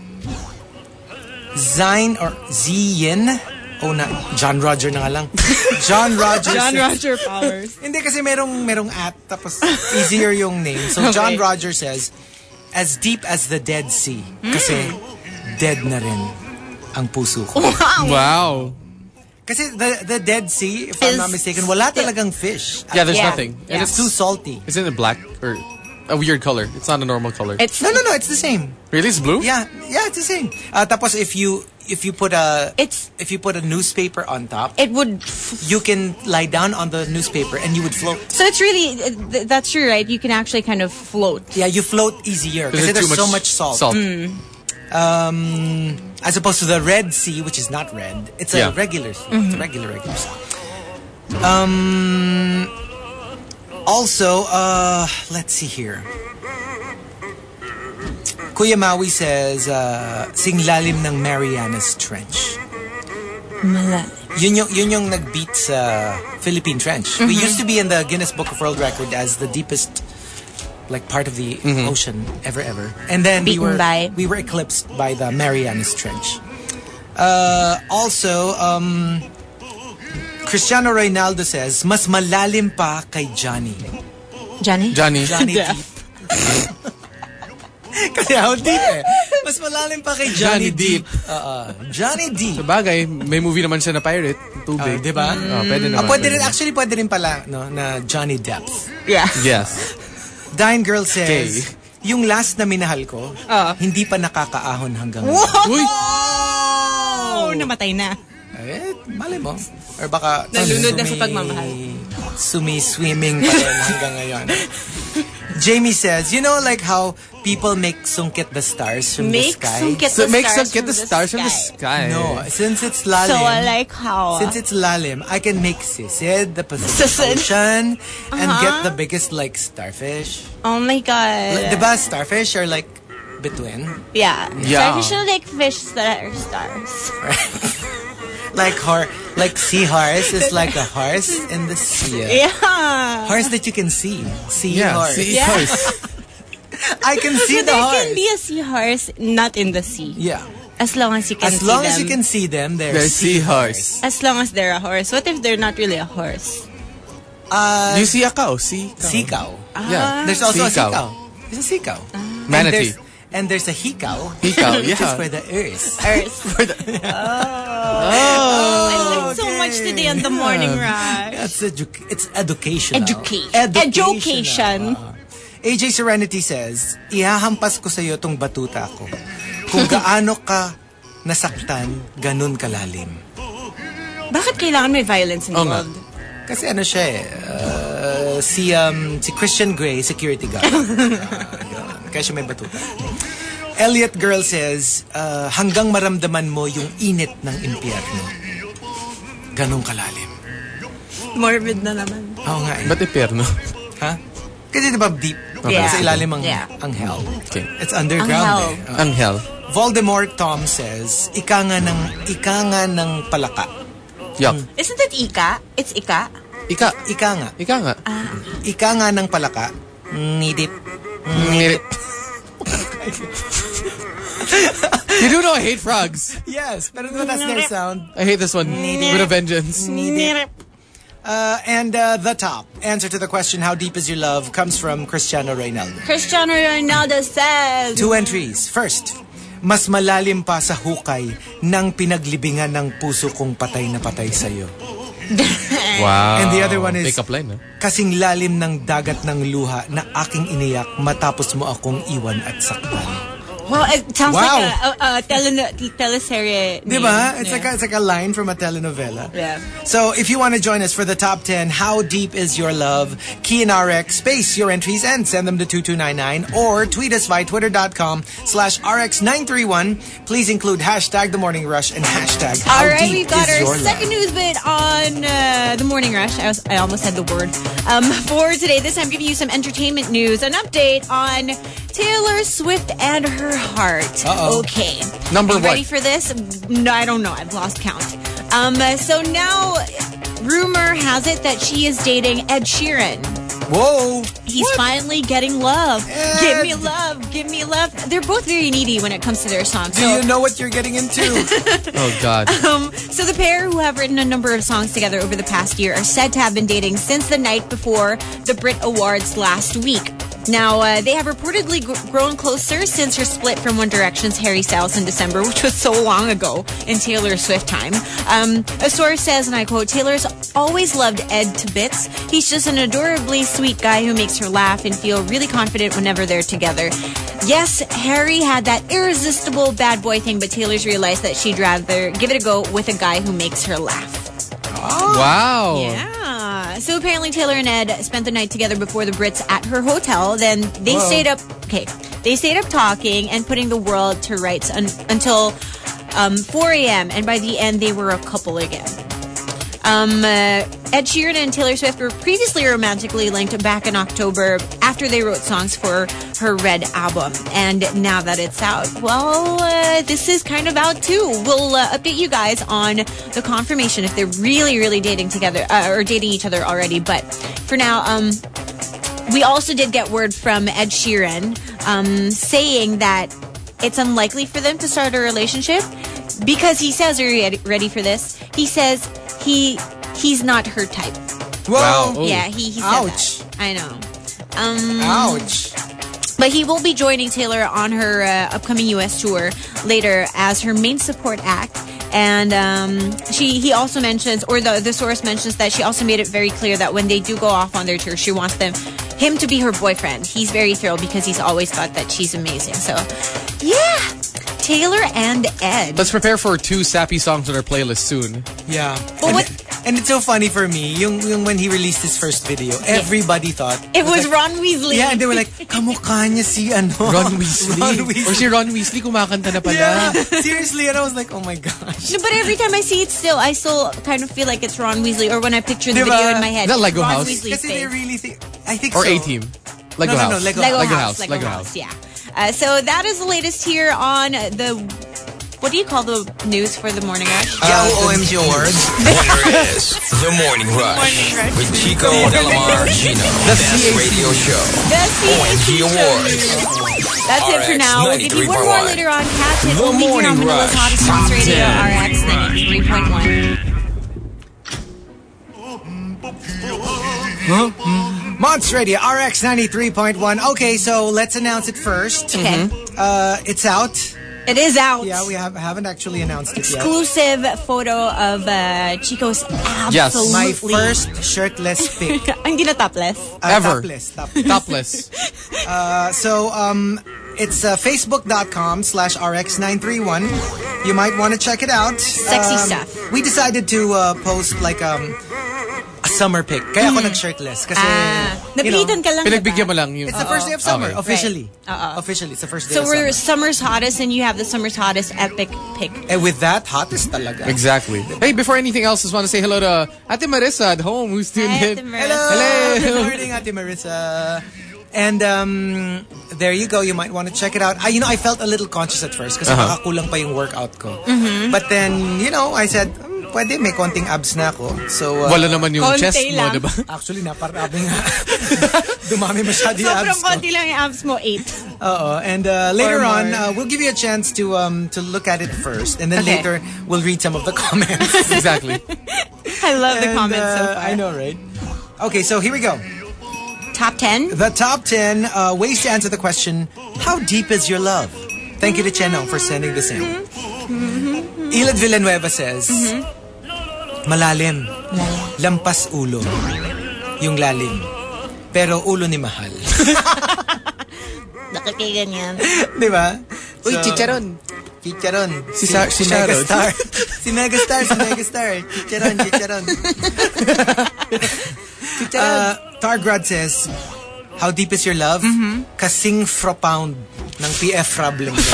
Zine or Ziyin? Oh, na, John Roger na nga lang. John Roger John says, Roger Powers. Hindi kasi merong, merong at, tapos easier yung name. So John Okay. Roger says, as deep as the Dead Sea. Kasi dead na rin ang puso ko. Wow. Kasi the the Dead Sea, if I'm Is not mistaken, wala talagang fish. Yeah, there's Yeah. nothing. And Yeah. It's too salty. It's in a black or a weird color. It's not a normal color. It's No, no, no. It's the same. really? It's blue? Yeah, yeah, it's the same. Uh, tapos if you if you put a It's- if you put a newspaper on top, it would. you can lie down on the newspaper and you would float. So it's really th- that's true, right? You can actually kind of float. Yeah, you float easier Because because there's there's too so much salt. Salt. Um, as opposed to the Red Sea, which is not red. It's a Yeah. regular sea. It's a regular regular sea. Um. Also, uh, let's see here. Kuya Maui says, uh, sing lalim ng Marianas Trench. Yun yung, yun yung nag-beat sa Philippine Trench. We used to be in the Guinness Book of World Record as the deepest, like, part of the ocean ever, ever. And then we Beaten were by- we were eclipsed by the Marianas Trench. Uh, also, um, Cristiano Reynaldo says, mas malalim pa kay Johnny. Johnny. Johnny. Johnny Yeah. Deep. Kasi how deep eh. Mas malalim pa kay Johnny, Johnny Deep. Deep. Uh, Johnny Deep. Sabagay, may movie naman siya na pirate. Tubig. Ah, diba? Oh, pwede Ah, naman. pwede rin, actually, pwede rin pala, no, na Johnny Depth. Yeah. Yes. Dine Girl says, Okay. yung last na minahal ko, Ah. hindi pa nakakaahon hanggang Uy! Oh, namatay na. Eh, mali mo. Or baka... Nalunod na sa sumi- pagmamahal. Sumi-swimming pa rin hanggang ngayon. Jamie says, you know like how people make sungkit the stars from Make the sky? sungkit So the make stars some get from the stars from the sky. sky. No, since it's lalim, So I like how. since it's lalim, I can make sisid, the Pacific Sisid. Ocean, and Uh-huh. get the biggest like starfish. Oh my god. Like, diba starfish are like between? Yeah. Yeah. Starfish are like fish that are stars. Like har like sea horse is like a horse in the sea. Yeah. Horse that you can see. Sea Yeah. horse. See, Yeah. horse. I can see So the there horse. can be a seahorse not in the sea. Yeah. As long as you can As see long them. as you can see them, they're, They're seahorse. As long as they're a horse. What if they're not really a horse? Uh, You see a cow. See? sea cow. Yeah. There's also a sea Sea cow. cow. There's a sea cow. And Manatee. there's, and there's a he cow. He cow, Which is yeah. for the earth. Earth. Oh. I learned so much today on the morning rush. It's, edu- it's educational. Education. Educational. Education. Uh, A J Serenity says, ihahampas ko sa'yo tong batuta ko. Kung gaano ka nasaktan, ganun kalalim. Bakit kailangan may violence Oo nga. involved? Kasi ano siya eh, uh, si, um, si Christian Grey, security guard. Uh, yun. Kaya siya may batuta. Elliot Girl says, uh, hanggang maramdaman mo yung init ng impyerno. Ganong kalalim. Morbid na naman. Oo nga eh. Ba't impyerno? Ha? Kasi diba deep? Yeah. Sa ilalim ang, Yeah. ang hell. Okay. It's underground Ang eh. Uh, Anghel. Voldemort Tom says, ika nga ng, ika nga ng palaka. Yup. Isn't it Ika? It's Ika? Ika. Ika nga. Ika nga. Ika nga ng palaka. Nidip. Ngit. You do know I hate frogs. Yes, pero no, that's their sound. I hate this one with a vengeance. Uh, and uh, the top answer to the question, how deep is your love, comes from Cristiano Reynaldo. Cristiano Ronaldo says, Two entries. First, mas malalim pa sa hukay ng pinaglibingan ng puso kong patay na patay sa'yo. Wow. And the other one is, Pick up line, huh? kasing lalim ng dagat ng luha na aking iniyak matapos mo akong iwan at saktan. well, it sounds Wow. like a, a, a tele- teleserye name. Diba? It's Yeah. like a, it's like a line from a telenovela. Yeah. So if you want to join us for the top ten, how deep is your love? Key in R X, space your entries and send them to two two nine nine or tweet us via twitter.com slash RX931. Please include hashtag the morning rush and hashtag how All right, deep we've got is our your second love. news bit on uh, the morning rush. I, was, I almost said the word. Um, for today, this time giving you some entertainment news, an update on Taylor Swift and her heart. Uh-oh. Okay. Number Are you what? ready for this? No, I don't know. I've lost count. Um, so now, rumor has it that she is dating Ed Sheeran. Whoa! He's finally getting love. Ed. Give me love. Give me love. They're both very needy when it comes to their songs. Do So- you know what you're getting into? Oh, God. Um, so the pair, who have written a number of songs together over the past year, are said to have been dating since the night before the Brit Awards last week. Now, uh, they have reportedly gr- grown closer since her split from One Direction's Harry Styles in December, which was so long ago in Taylor Swift time. Um, a source says, and I quote, Taylor's always loved Ed to bits. He's just an adorably sweet guy who makes her laugh and feel really confident whenever they're together. Yes, Harry had that irresistible bad boy thing, but Taylor's realized that she'd rather give it a go with a guy who makes her laugh. Oh. Wow. Yeah. So apparently Taylor and Ed spent the night together before the Brits at her hotel. Then they Whoa. stayed up. Okay, they stayed up talking and putting the world to rights un- until um, four a.m. And by the end, they were a couple again. Um, uh, Ed Sheeran and Taylor Swift were previously romantically linked back in October after they wrote songs for her Red album. And now that it's out, well, uh, this is kind of out too. We'll uh, update you guys on the confirmation if they're really, really dating together uh, or dating each other already. But for now, um, we also did get word from Ed Sheeran um, saying that it's unlikely for them to start a relationship because he says, are you ready for this? He says he he's not her type. Wow. Yeah, he, he said Ouch. that. I know. Um, Ouch. But he will be joining Taylor on her uh, upcoming U S tour later as her main support act. And um, she he also mentions, or the, the source mentions that she also made it very clear that when they do go off on their tour, she wants them him to be her boyfriend. He's very thrilled because he's always thought that she's amazing. So, yeah. Taylor and Ed. Let's prepare for two sappy songs on our playlist soon. Yeah. But and, what, and it's so funny for me, yung, yung when he released his first video, everybody thought it was like, Ron Weasley. Yeah, and they were like, kamukha niya si ano. Ron Weasley. Ron Weasley. Or si Ron Weasley kumakanta na pala. Yeah, seriously. And I was like, oh my gosh. No, but every time I see it still, I still kind of feel like it's Ron Weasley. Or when I picture the Diba? video in my head. Is that Lego Ron House? Weasley's Kasi they face. really think, I think Or so. A-Team. Lego no, no, House. no, Lego, Lego, Lego House. House. Lego, Lego House, House. yeah. Uh, so that is the latest here on the... What do you call the news for the Morning Rush? Yahoo O M G Awards. Winner is The Morning Rush. Morning Rush. With Chico Delamar Gino. The Best C A C. radio show. The C A C O M G Awards. That's it for now. We'll give you one more later on. Catch it The only here on Morning Manila's Rush. hottest Top dance radio, ten. R X ninety-three point one. Monster Radio, R X ninety-three point one. Okay, so let's announce it first. Okay. Uh, it's out. It is out. Yeah, we have, haven't actually announced it yet. Exclusive photo of uh, Chico's Yes. absolutely... My first shirtless pic. Hindi na topless. Uh, Ever. Topless. Topless. Topless. Uh, so, um, it's uh, facebook.com slash RX931. You might want to check it out. Sexy Um, stuff. We decided to uh, post like um, a summer pic. Kaya ako nag-shirtless. Kasi, Ah, you know, napilitan ka lang, Pinagbigyan mo diba? lang yung... it's the first day of summer, Okay. officially. Right. Uh-uh. Officially, it's the first day So of we're summer. summer's hottest and you have the summer's hottest epic pic. And with that, hottest talaga. Exactly. Hey, before anything else, just want to say hello to Ate Marissa at home who's tuned Hi, in. Ate Hello! Hello. Good morning, Ate Marissa. And um, there you go. You might want to check it out. I, you know, I felt a little conscious at first kasi Uh-huh. makakulang pa yung workout ko. But then, you know, I said, "Hmm, pwede, may konting abs na ako. So, uh, Wala naman yung Konti chest mo, lang. diba? actually, naparami nga. Dumami masyado yung Sobrang abs ko. konti lang yung abs mo, eight. Uh-oh. And uh, later Or on, more. uh, we'll give you a chance to um to look at it first. And then Okay. later, we'll read some of the comments. Exactly. I love the And, comments so uh, far. I know, right? Okay, so here we go. Top ten? The top ten uh, ways to answer the question, how deep is your love? Thank you to Chenong for sending this in. Mm-hmm. Ilad Villanueva says, malalim, lampas ulo, yung lalim, pero ulo ni mahal. Nakakiganyan. Di ba? Uy, So, chicharon. Chicharon. Si Sa- si Sharon. Megastar. si Megastar, si Megastar. Chicharon, chicharon. Uh, Targrad says, how deep is your love? Kasing fro-pound ng P F problem mo.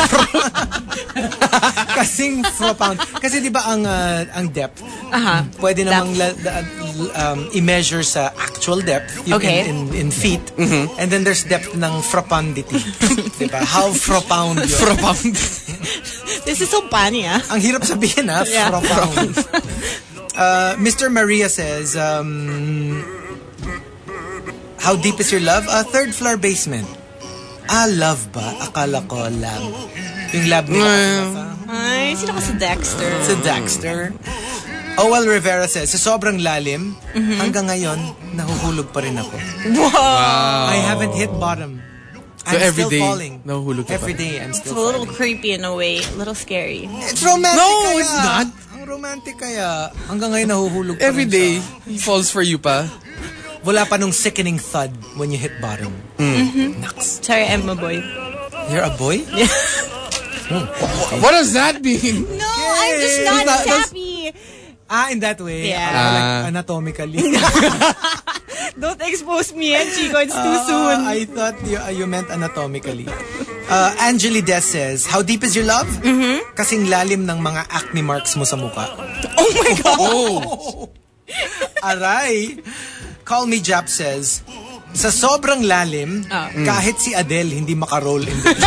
Kasing fro-pound. Kasi di ba ang uh, ang depth, Aha. pwede namang la, la- um, i-measure sa actual depth yung Okay. in, in, in feet. And then there's depth ng fro-poundity. Di ba? How fro-pound yun. Fro-pound. This is so funny, ah. Ang hirap sabihin, ha? Yeah. Fro-pound. uh, Mister Maria says, um, how deep is your love? A third floor basement. Ah, love ba? Akala ko lab. Yung lab nila. Ay, sino ka si Dexter? Sa Dexter. Owel Rivera says, sa sobrang lalim, hanggang ngayon, nahuhulog pa rin ako. Wow. I haven't hit bottom. So I'm every still day, falling. nahuhulog ka Every pa. day, I'm It's still a little falling. creepy in a way. A little scary. It's romantic No, kaya. it's not. Ang romantic kaya. Hanggang ngayon nahuhulog pa Every rin day, siya. he falls for you pa. Wala pa nung sickening thud when you hit bottom. Mm. Naks. Sorry, I'm a boy. You're a boy? What does that mean? No, I'm just not That- that's- sappy. Ah, in that way? Yeah. Ah, like Ah. anatomically. Don't expose me, eh, Chico. It's too Ah, soon. I thought you, uh, you meant anatomically. Uh, Angeli Des says, how deep is your love? Mm-hmm. Kasing lalim ng mga acne marks mo sa mukha. Oh my God. Oh. Aray! Call Me Jap says, sa sobrang lalim, Ah. kahit si Adele hindi makaroll in the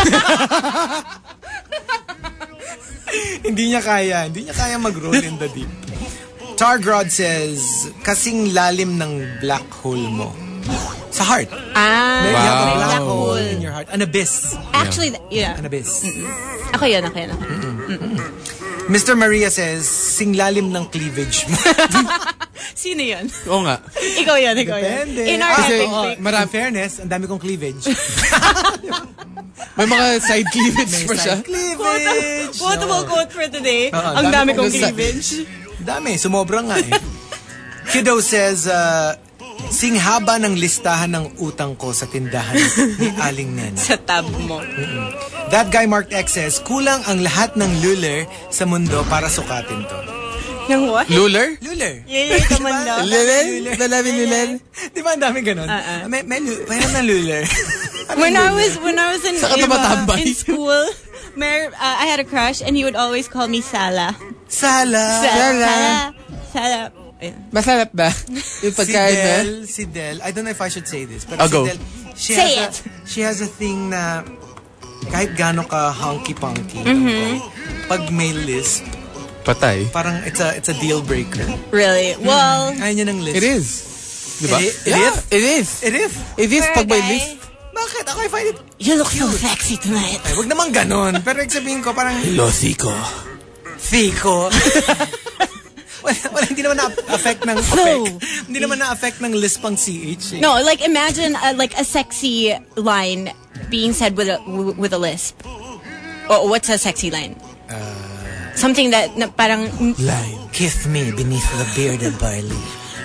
Hindi niya kaya. Hindi niya kaya mag-roll in the deep. Targrod says, kasing lalim ng black hole mo. Sa heart. Ah, You have a Wow. black hole in your heart. An abyss. actually, th- yeah. An abyss. Ako yun, ako yun. Ako. Mister Maria says, sing lalim ng cleavage mo. Sino yun? Oo nga. Ikaw yun, ikaw yun. Depende. In our Kasi, epic oo, pic. in fairness, ang dami kong cleavage. May mga side cleavage May pa siya. side cleavage. Quotable quote for today. Oo, Ang dami kong sa- cleavage. Dami, sumobra nga eh. Kiddo says, uh, sing haba ng listahan ng utang ko sa tindahan ni Aling Nena. Sa tab mo. That guy Marked X says, kulang ang lahat ng luler sa mundo para sukatin to. Yung what? Luller? Luler. Yeah, yeah, come on daw. Luller? Lalabi luller? Di ba ang dami ganun? Uh-uh. May, may, lu- mayroon ng luler. When I was when I was in Saka in, tumatambay. in school, mer, uh, I had a crush and he would always call me Sala. Sala. Sala. Sala. Ayun. Masarap ba? Yung Si pagkain na? Del, si Del, I don't know if I should say this, but I'll si go. Del, she Say has it. A, she has a thing na kahit gaano ka hunky-punky, Mm-hmm. pag may list, Patay. parang it's a it's a deal breaker. Really? Well, Ayaw niya ng list. It is. Diba? It, it Yeah, is? It is. It is? It is pag may guy. list. Bakit? Ako I find it, You look so sexy tonight. ay, wag naman ganon. Pero ibig sabihin ko, parang, Losico. Fico. wala, wala, hindi naman na-affect ng affect. Hindi naman na-affect ng list pang C H. Eh. No, like imagine uh, like a sexy line being said with a w- with a lisp. Oh, what's a sexy line? Uh, Something that na, parang Line. Kiss me beneath the bearded barley.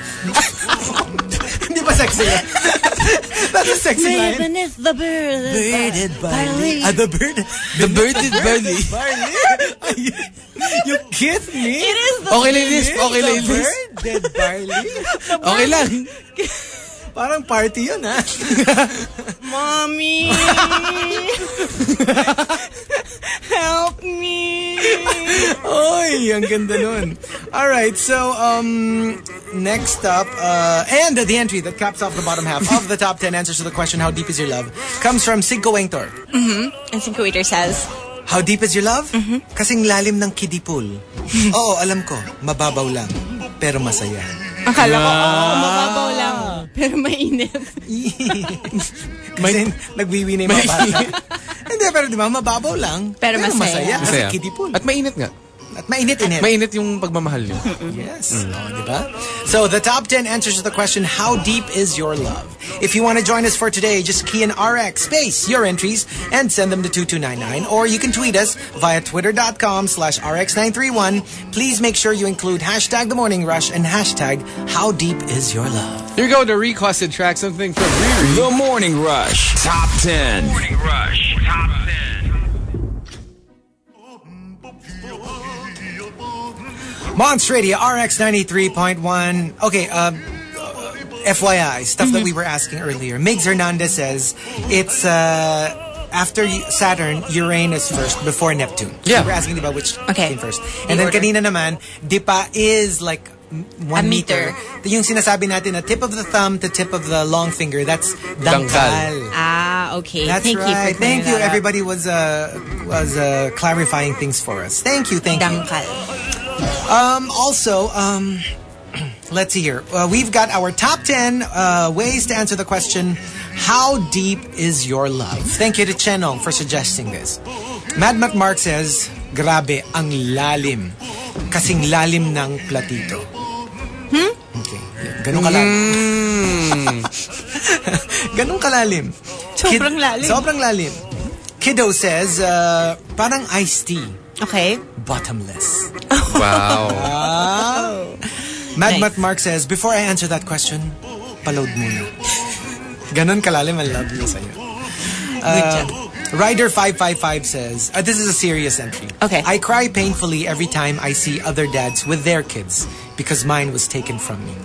Hindi ba sexy yan? That's a sexy line. beneath the bird. Bearded barley. Ah, the bird. The bird is barley. Barley. You kiss me? It is the Okay lang this. Okay lang The this. bearded barley. Okay lang. Parang party yun, ha? mommy. Help me. Oy, ang ganda nun. All right, so um, next up, uh, and the entry that caps off the bottom half of the top ten answers to the question, how deep is your love, comes from Cinco Wengtor. And Cinco Waiter says, How deep is your love? Kasing lalim ng kiddie pool. Oo, alam ko, mababaw lang, pero masaya. akala ko, oh, mababaw lang. Pero mainit. Kasi nagwiwi na yung mga bata. Hindi, pero di ba, mababaw lang, Pero masaya. Kasi Masaya. kiddie pool. At mainit nga. At mainit-init. Mainit yung pagmamahal niyo. Yes. Oh, diba? So the top ten answers to the question, how deep is your love? If you want to join us for today, just key in R X space your entries and send them to two two nine nine. Or you can tweet us via twitter.com slash RX931. Please make sure you include hashtag The Morning Rush and hashtag how deep is your love. Here we go, the requested track, something from Riri. The Morning Rush Top ten. Morning Rush Top ten. Monster Radio R X ninety-three point one. Okay, um, F Y I, stuff that we were asking earlier. Migs Hernandez says it's uh, after Saturn, Uranus first before Neptune. Yeah. We were asking about which Okay. came first. The And then order. kanina naman, Dipa is like m- one A meter. meter. Yung sinasabi natin na tip of the thumb to tip of the long finger, that's Dangkal. dangkal. Ah, okay. That's Thank right. you for clearing Thank you. that up. Everybody was uh, was uh, clarifying things for us. Thank you. Thank you. Dangkal. Um, also, um, let's see here. Uh, we've got our top ten uh, ways to answer the question, how deep is your love? Thank you to Chenong for suggesting this. Mad Mac Mark says, grabe, ang lalim. Kasing lalim ng platito. Hmm? Okay. Ganun kalalim. Mm. Ganun kalalim. Sobrang lalim. Sobrang lalim. Kiddo says, uh, parang iced tea. Okay. Bottomless. Wow. Ah. Mad Nice. Mat Mark says, before I answer that question, paload muna. Ganon kalalim ang love niya sa'yo. Uh, Rider five five five says, uh, this is a serious entry. Okay. I cry painfully every time I see other dads with their kids because mine was taken from me.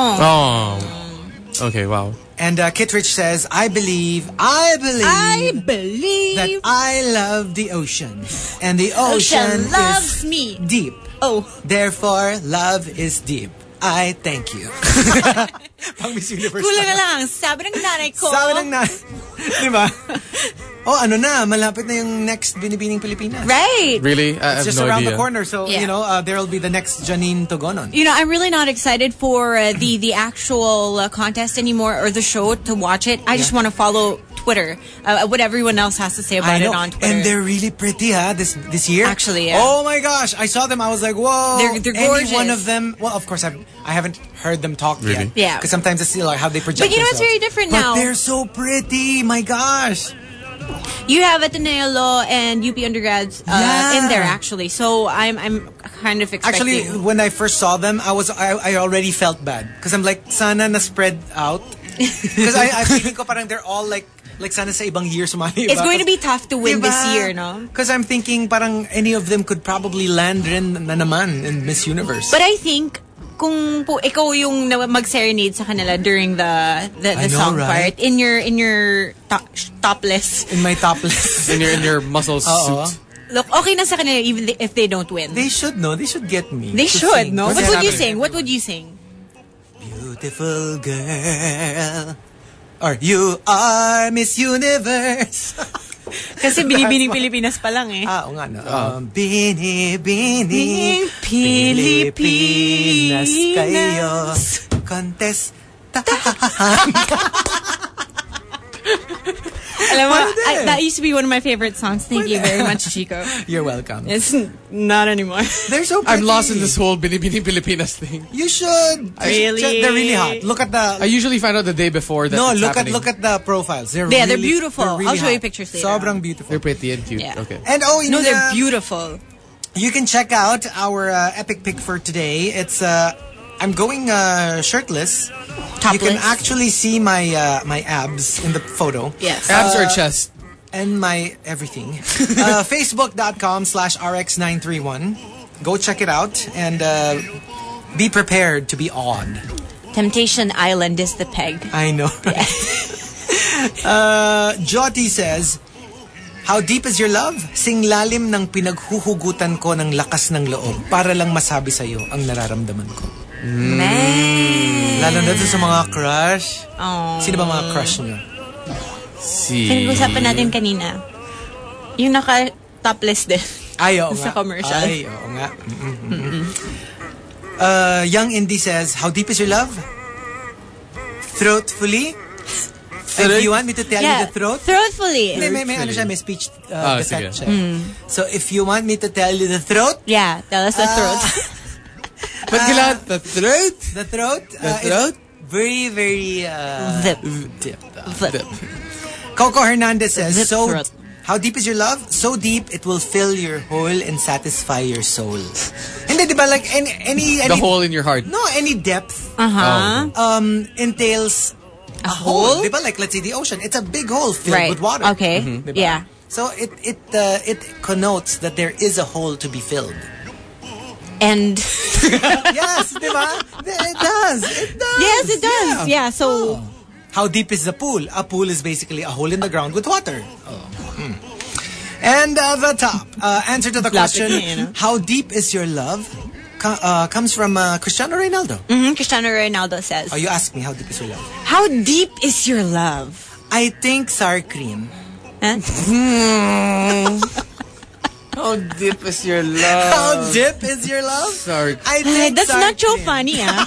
Oh. Okay, wow. And uh, Kitrich says, I believe, I believe, I believe that I love the ocean. And the ocean, ocean loves is me. deep. Oh. Therefore, love is deep. I thank you. Pang Miss Universe. Kulang na lang. Sabi ng nanay ko. Sabi ng nanay. Di ba? Oh, ano na, malapit na yung next Binibining Pilipinas. Right. Really? I It's have just no around idea. the corner, so, Yeah. you know, uh, there will be the next Janine Togonon. You know, I'm really not excited for uh, the the actual uh, contest anymore or the show to watch it. I just want to follow Twitter, uh, what everyone else has to say about I know. it on Twitter. And they're really pretty, huh, this this year. Actually, yeah. Oh my gosh, I saw them. I was like, whoa. They're- they're Any gorgeous. one of them. Well, of course, I've, I haven't heard them talk Really? yet. Yeah. Because sometimes I see like how they project But you know, it's themselves. very different but now. they're so pretty. My gosh. You have Ateneo Law and U P undergrads uh, Yeah. in there actually, so I'm I'm kind of expecting. Actually, when I first saw them, I was I, I already felt bad because I'm like, sana na spread out. Because I I feeling ko parang they're all like like sana sa ibang year sumali. it's going to be tough to win this year, no? Because I'm thinking parang any of them could probably land rin na naman in Miss Universe. But I think kung po, ikaw yung na- mag-serenade sa kanila during the the, I the know, song right? part in your in your to- topless. in my topless. In your in your muscle Oo. suit. Look, okay na sa kanila even if they don't win. They should know. They should get me. They to should, sing. no? Kasi What would you sabi- sing? What would you sing? Beautiful girl. Or you are Miss Universe. Kasi binibining Pilipinas pa lang eh. Ah, o nga no. Um, bini, bini, Pilipinas. Pilipinas kayo. Contestahan. Alam mo, Pwede. I, that used to be one of my favorite songs. Thank you very much, Chico. You're welcome. It's not anymore. They're so pretty. I'm lost in this whole Binibining Pilipinas thing. You should. Really? They're really hot. Look at the... I usually find out the day before that no, it's look happening. at look at the profiles. They're Yeah, really, they're beautiful. they're really I'll show you hot. pictures later Sobrang on. beautiful. They're pretty and cute. Yeah. Okay. And oh, No, yun they're na, beautiful. You can check out our uh, epic pick for today. It's uh, I'm going uh, shirtless. You can Topless. actually see my uh, my abs in the photo. Yes. Abs Uh, or chest? And my everything. uh, Facebook.com slash RX931. Go check it out and uh, be prepared to be awed. Temptation Island is the peg. I know. uh, Jyoti says, how deep is your love? Sing lalim ng pinaghuhugutan ko ng lakas ng loob para lang masabi sa'yo ang nararamdaman ko. Man. Lalo na dun sa mga crush. Oh. Sino ba mga crush niyo? Si... Pinag-usapan natin kanina. Yung naka-topless din. Ay, oo Sa nga. commercial. Ay, oo nga. Mm-mm. Uh, Young Indie says, how deep is your love? Throatfully? If you want me to tell you the throat? Throatfully. May, may, may ano siya, may speech uh, Ah, defect sige. siya. So if you want me to tell you the throat, Yeah, tell us the Ah. throat. Ba't kailangan the throat? the throat, The uh, throat? it's very, very uh, Zip. deep. Zip. Coco Hernandez says, Zip so throat. how deep is your love? So deep, it will fill your hole and satisfy your soul. Hindi, di ba, like, any, any, any The hole in your heart. no, any depth Uh-huh. um, entails a, hole? Di ba? Like, let's say the ocean. It's a big hole filled Right. with water. Okay. Di ba? Yeah. So it it uh, it connotes that there is a hole to be filled. And Yes, di ba? It does. It does. yes, it does. Yeah, so How deep is the pool? A pool is basically a hole in the ground with water. Mm. And uh, the top uh, answer to the question, Lapit na, you know? how deep is your love? Co- uh, comes from uh, Cristiano Ronaldo. mhm, Cristiano Ronaldo says, Oh, you ask me, how deep is your love? how deep is your love? I think sour cream. Huh? How deep is your love? How deep is your love? Sorry. I Ay, think that's sour not so cream. funny, ah.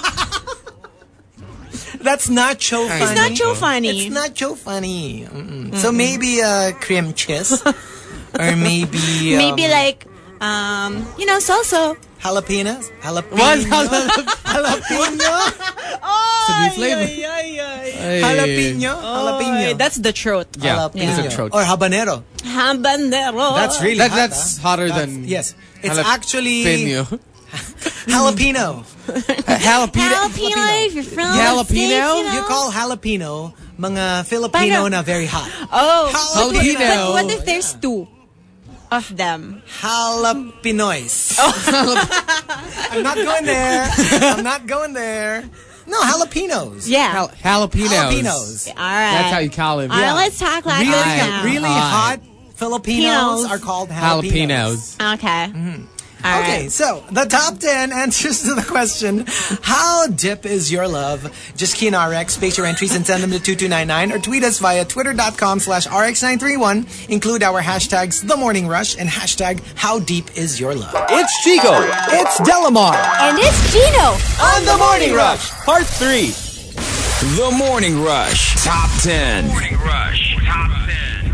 That's not so funny. It's not so funny. It's not so funny. Mm-mm. So maybe uh, cream cheese, or maybe um, Maybe like, um, you know, salsa. jalapenos. Jalapeno. What? Jalapeno. It's a new flavor. Ay, ay, ay. Hey. Jalapeno? Jalapeno. Oh, that's the truth. Yeah, Jalapeno. it's a throat. Or habanero. Habanero. That's really That, hot. that's ah. hotter That's- than Yes. It's jalap- actually jalapeno. jalapeno. Jalapeno. Jalapeno, if you're from Jalapeno? the States, you know? You call jalapeno mga Filipino Paano? na very hot. Oh, Jalapeno. But what if there's two of them? Jalapenois. I'm not going there. I'm not going there. No, jalapenos. Yeah. Jal- jalapenos. Jalapenos. All right. That's how you call him. All right, let's talk like Really, that now. really Hot. hot Filipinos Pino's. are called jalapenos. Jalapenos. Okay. All Okay, right. so the top ten answers to the question, how deep is your love? Just key in R X, space your entries and send them to two two nine nine or tweet us via twitter.com slash RX931. Include our hashtags The Morning Rush and hashtag How Deep Is Your Love. It's Chico It's Delamar And it's Gino. on The Morning Rush. Part three. The Morning Rush Top ten. Morning Rush Top ten.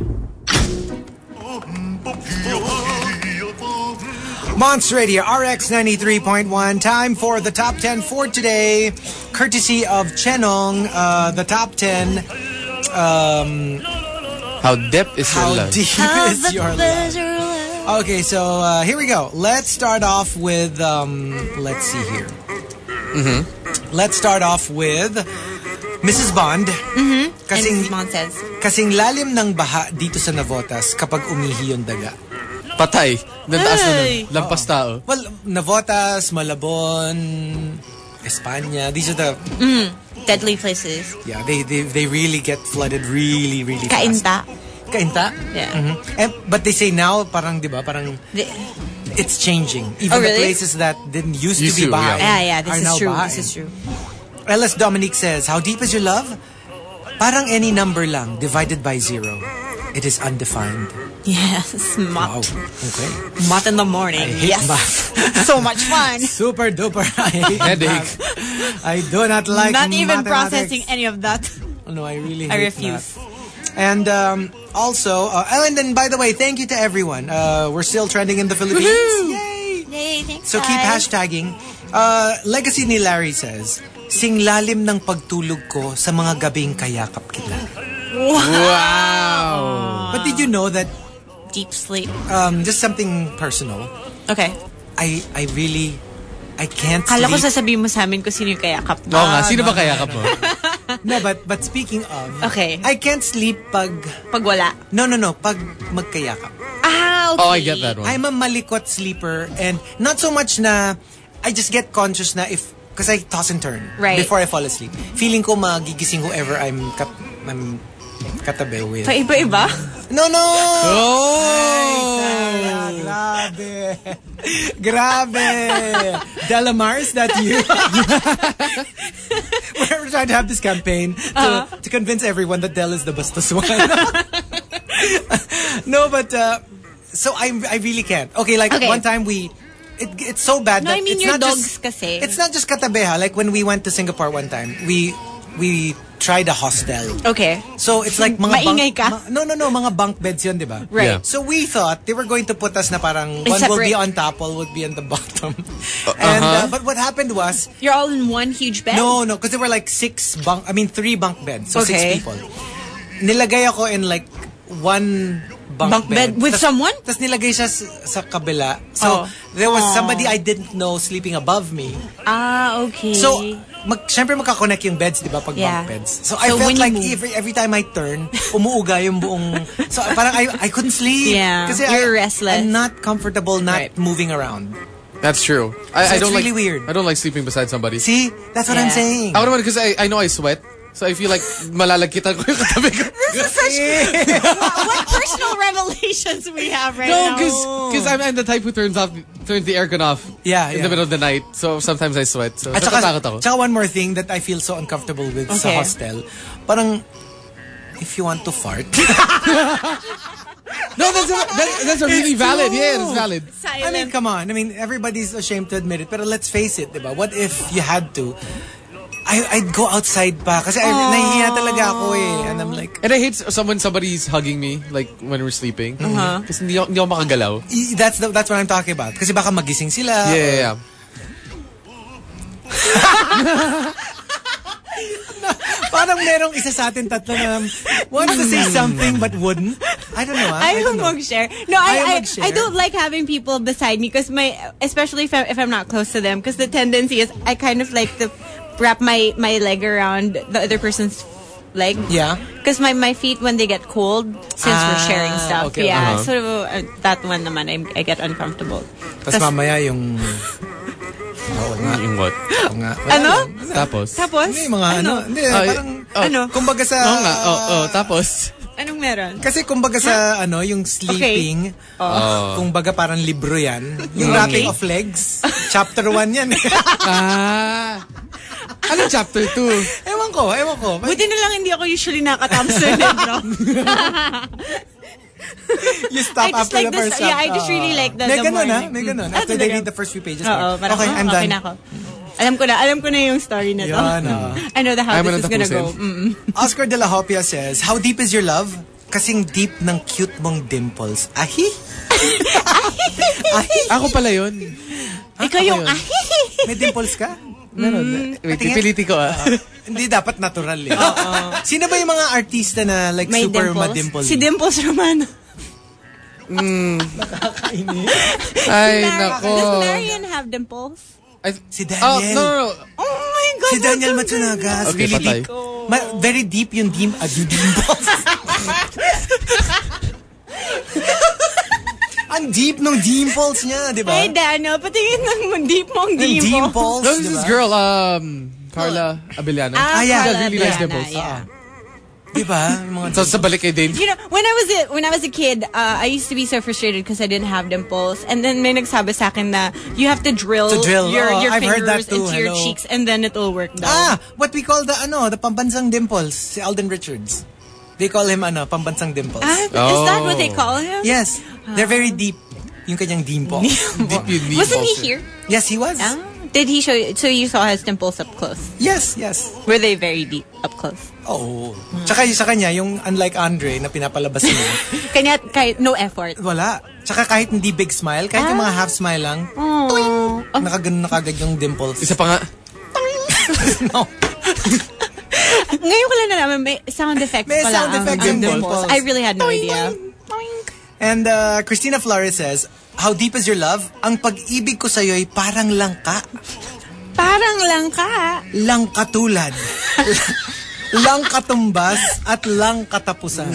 Monster Radio R X ninety-three point one. Time for the top ten for today. Courtesy of Chenong, uh, the top ten. Um, How deep is your how love? deep is your love? Okay, so uh, here we go. Let's start off with, um, let's see here. Mm-hmm. Let's start off with Missus Bond. Mm-hmm. And Kasing, Missus Mon says, kasing lalim ng baha dito sa Navotas kapag umihi yung daga. Patay. Nantaas na Ay. nun. Lampas tao. Well, Navotas, Malabon, España, these are the, deadly places. yeah, they, they, they really get flooded really, really fast. Kainta. Kainta? Yeah. Mhm. And, but they say now, parang, di ba, parang, The- it's changing. Even Oh, really? the places that didn't used, Used to be to, bahain yeah, yeah, this are is now true. bahain. This is true. L S Dominic says, how deep is your love? Parang any number lang, divided by zero. It is undefined. Yes, Wow. mott. Okay. Mott in the morning. I hate Yes. math. So much fun. Super duper. I hate Headache. math. I do not like Not even mathematics. processing any of that. No, I really I hate refuse. math. And um, also, uh, oh, and then by the way, thank you to everyone. Uh, we're still trending in the Philippines. Woohoo! Yay! Yay, thanks, So keep guys. hashtagging. Uh, Legacy ni Larry says, singlalim ng pagtulog ko sa mga gabing kayakap kita. Wow. But did you know that, Deep sleep. um, just something personal, Okay. I I really, I can't Kala ko sleep. sasabihin mo sa amin kung sino yung kayakap mo. Oo nga. Sino no, ba kaya ka mo? No, but but speaking of, Okay. I can't sleep pag, Pag wala. no, no, no, pag magkayakap. Ah, okay. Oh, I get that one. I'm a malikot sleeper and not so much na I just get conscious na if because I toss and turn Right. before I fall asleep. Feeling ko magigising whoever I'm kat, I'm katabi with. Pa-iba-iba? No, no! Oh! Sarah, grabe. Grabe. Delamar, is that you? We're trying to have this campaign to, Uh-huh. to convince everyone that Del is the bastos one. No, but uh, so I I really can't. Okay, like Okay. one time we it, it's so bad No, that I mean it's your not dogs just, kasi. It's not just katabeha. Like when we went to Singapore one time, we we tried a hostel. Okay. So it's like mga Maingay bunk, ka? ma- no, no, no, mga bunk beds yun, di ba? Right. Yeah. So we thought they were going to put us na parang one will separate. be on top, one would be on the bottom. And uh, but what happened was You're all in one huge bed? no, no, because there were like six bunk, I mean three bunk beds, so six Okay. people. Nilagay ako in like one bunk, Bunk bed with Tas- someone? Tapos nilagay siya sa, sa kabila. So Oh. there was Aw. somebody I didn't know sleeping above me. Ah, okay. So, mag, syempre magkakonect yung beds, di ba, pag Yeah. bunk beds. So, So I felt when you like move- every, every time I turn, umuuga yung buong... So, parang I, I couldn't sleep. Yeah. Kasi You're I, restless. I'm not comfortable not Right. moving around. That's true. So I, I it's don't really like. weird. I don't like sleeping beside somebody. See? That's what I'm Yeah. saying. Ako naman kasi I, I know I sweat. So I feel like malalagkitan ko yung katabi ko. what personal revelations we have right No, now? because I'm, I'm the type who turns off turns the aircon off Yeah, in yeah. the middle of the night. So sometimes I sweat. So At natatakot saka, ako. tsaka one more thing that I feel so uncomfortable with sa Okay. hostel. Parang, if you want to fart. No, that's a, that, that's a really It's valid. true. Yeah, it's valid. I mean, come on. I mean, everybody's ashamed to admit it. But let's face it, diba? What if you had to? I, I'd go outside pa. Kasi I, nahihiya talaga ako eh. And I'm like, And I hate someone somebody's hugging me like when we're sleeping. Uh-huh. Kasi hindi, ako- hindi ako makagalaw. y- that's the, that's what I'm talking about. Kasi baka magising sila. Yeah, yeah, yeah. Parang merong isa sa atin tatlo na wants to say something but wouldn't. I don't know. Ah. I Ayaw don't know. mag-share. No, I, Ayaw I, mag-share. I don't like having people beside me because my, especially if, I, if I'm not close to them, because the tendency is I kind of like to wrap my, my leg around the other person's leg. Yeah. Because my, my feet, when they get cold, since Ah, we're sharing stuff, okay, yeah, uh-huh. sort of uh, that one naman, I, I get uncomfortable. Tapos mamaya yung... Oo nga. Yung what? Oo nga. Wala Ano? lang. Tapos? Tapos? Hindi, mga ano. Hindi, Ah, parang... oh. Ano? Kumbaga sa... Oo nga. Oh, oh, tapos? Anong meron? Kasi kumbaga sa ano, yung sleeping, Oh. kumbaga parang libro yan. Yung wrapping of legs, chapter one yan. Ah. Anong chapter two? Ewan ko, ewan ko. Buti na lang hindi ako usually naka-Thompson eh, bro. You stop I just after like the this- first yeah, I chapter. just really like the- May the ganun, ha? morning. May ganun. Ah, After they talaga? read the first few pages. Oo, parang, okay, oh, I'm okay done. na ako. Alam ko na, alam ko na yung story na to. Yan, ah. I know the how Ayaw mo this is nang gonna go. tapusin. Mm-mm. Oscar de la Hopia says, how deep is your love? Kasing deep ng cute mong dimples. Ahi? Ahi? Ako pala yun. Ikaw yung, yun. ah, May dimples ka? Meron. Wait, Patingin. pipiliti ko ah. Hindi, dapat natural eh. Sino ba yung mga artista na like may super dimples. madimples? Si Dimples Romano. Ay, Does nako. Marian have dimples? Ay, Si oh, Daniel. no, no, no. Oh my God. Si Daniel that's so Matsunaga. Okay, really patay. deep. Ma- very deep yung dim uh, yung dimples. Ang deep ng dimples niya, di ba? Hey, Daniel, patingin ng deep mong Ng dimples. dimples, No, di this ba? is girl, um, Carla Abellano. Ah, yeah. She has Carla really nice Abellana, dimples. yeah. Di ba? Yung mga So, sa balik kay Dane. You know, when I was a, when I was a kid, uh, I used to be so frustrated because I didn't have dimples. And then may nagsabi sa akin na you have to drill, To drill, your, oh, your I've heard fingers that too, into your hello. cheeks and then it'll work daw. Ah, what we call the ano, the pambansang dimples, si Alden Richards. They call him ano, pambansang dimples. Ah, is Oh. that what they call him? Yes, they're very deep. Yung kanyang dimple. Deep yun, deep Wasn't he also. here? Yes, he was. Ah, did he show you? So you saw his dimples up close? Yes, yes. Were they very deep up close? Oh. Tsaka yung sa kanya, yung unlike Andre na pinapalabas niya, Kanya, kahit no effort. wala. Tsaka kahit hindi big smile, kahit yung mga half smile lang, Oh. nakaganon na kagad yung dimples. Isa pa nga. No. Ngayon ko lang nalaman, may sound effects May pala sound ang effects ang dimples. dimples. I really had no idea. And uh, Christina Flores says, how deep is your love? Ang pag-ibig ko sa'yo'y parang langka. Parang lang ka. Lang katulad. Lang katumbas at lang katapusan.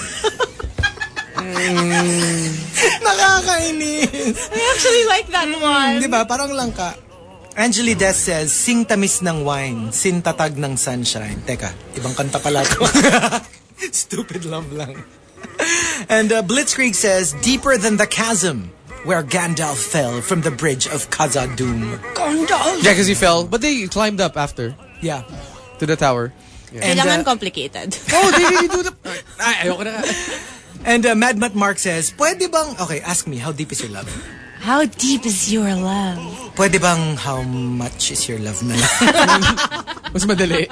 Nakakainis. I actually like that one. Di ba? Parang langka. Angeli Des says, sing tamis ng wine, sintatag ng sunshine. Teka, ibang kanta pala to. Stupid love lang. And uh, Blitzkrieg says, deeper than the chasm where Gandalf fell from the bridge of Khazad-dûm. Gandalf! Yeah, because he fell. But they climbed up after Yeah. to the tower. And, Kailangan uh, complicated. Oh, they really do the... Ay, ayoko na. and uh, Mad Matt Mark says, pwede bang... Okay, ask me, how deep is your love? How deep is your love? Pwede bang how much is your love na lang? Mas madali.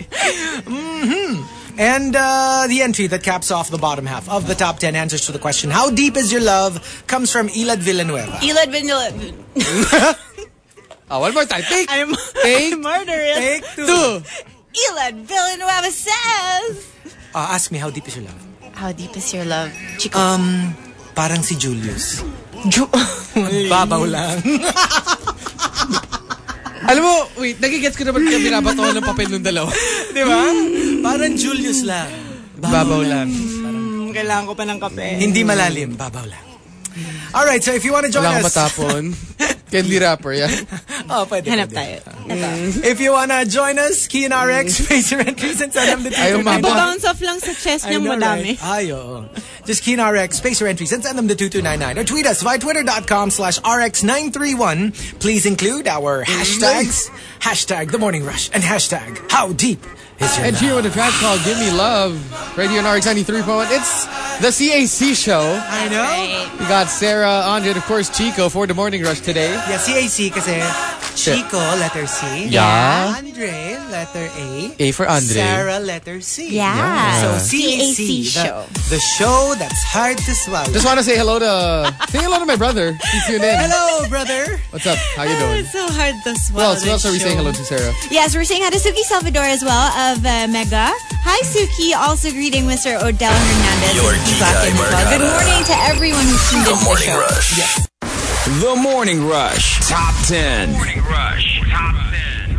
And uh, the entry that caps off the bottom half of the top ten answers to the question, how deep is your love, comes from Elad Villanueva. Elad Vanilla. Oh, one more time. Take. I'm, Take. I'm murderous. Take two. Two. Elad Villanueva says, Uh, ask me, how deep is your love? how deep is your love, Chico? Um, parang si Julius. Babaw lang. Alam mo, wait, nagigets ko na ba't kami binabato ng papel ng dalawa. Di ba? Parang Julius lang. Babaw lang. Mm, kailangan ko pa ng kape. Hindi malalim, babaw lang. Alright, so if you want to join Wala akong us... matapon. Candy wrapper, yeah. Oh, pwede, Hanap pwede. tayo. If you want to join us, key in R X, face your entries and send them the Ayaw mababa. Iba-bounce off lang sa chest I niyang know, madami. right? Ay, oo. Just key in R X, space your entries, and send them to two two nine nine. Or tweet us via twitter.com slash RX nine three one. Please include our hashtags, hashtag The Morning Rush, and hashtag How Deep Is Your And Love. here with a track called Give Me Love, Radio on R X ninety-three point one. It's the C A C show. I know. We got Sarah, Andre, and of course Chico for the Morning Rush today. Yeah, C A C kasi Chico, letter C. Yeah. Andre, letter A. A for Andre. Sarah, letter C. Yeah. So C A C C A C, show. the, the show that's hard to swallow. Just want to say hello to say hello to my brother. He tuned in. Hello, brother. What's up? How you doing? It's so hard to Who swallow. else? Who else are we saying hello to, Sarah? Yes, we're saying hi to Suki Salvador as well of uh, Mega. Hi, Suki. Also greeting Mister Odell Hernandez. Your He's back in as well. Good morning to everyone who's tuned in The to the Morning show. Rush. Yes. The Morning Rush. Top ten. Morning Rush. Top ten.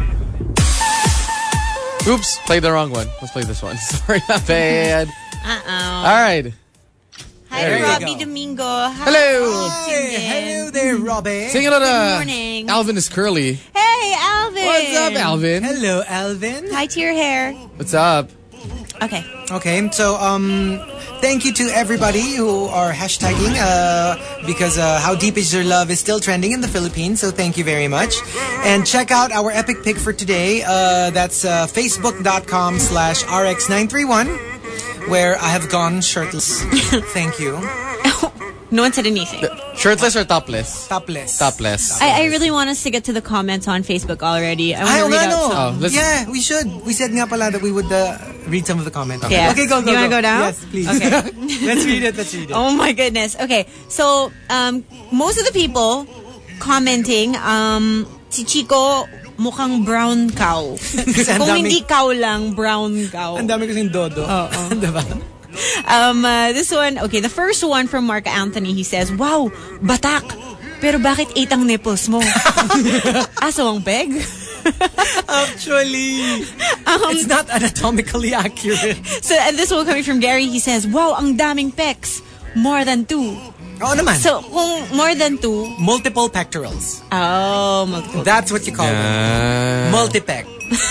Oops, played the wrong one. Let's play this one. Sorry, not bad. Uh-oh. All right. Hi, There you Robbie go. Domingo. Hi. Hello. Hey, hello there, Robin. Saying hello to Good morning. Alvin is curly. Hey, Alvin. What's up, Alvin? Hello, Alvin. Hi to your hair. What's up? Okay. Okay, so um, thank you to everybody who are hashtagging uh, because uh, How Deep Is Your Love is still trending in the Philippines, so thank you very much. And check out our epic pick for today. Uh, that's uh, facebook.com slash rx931 where I have gone shirtless. Thank you. No one said anything. Shirtless or topless? Topless. Topless. I, I really want us to get to the comments on Facebook already. I Ay, want to oo read nga, out no. some. Oh, let's- Yeah, we should. We said nga pala that we would uh, read some of the comments. Yeah. Okay, go, go, Do you go. wanna go down? Yes, please. Okay. Let's read it, let's read it. Oh my goodness. Okay. So, um, most of the people commenting, um, si Chico mukhang brown cow. Kasi ang Kung daming- hindi cow lang, brown cow. Ang dami kasing dodo. Oo. Diba? Um, uh, this one, okay, the first one from Mark Anthony, he says, wow, batak. Pero bakit eight ang nipples mo? Aso ang peg? Actually, it's not anatomically accurate. So, and this one coming from Gary, he says, wow, ang daming pecs. More than two. Oo naman. So, kung more than two, Multiple pectorals. oh, multiple. That's what you call them. Uh, Multi-pec.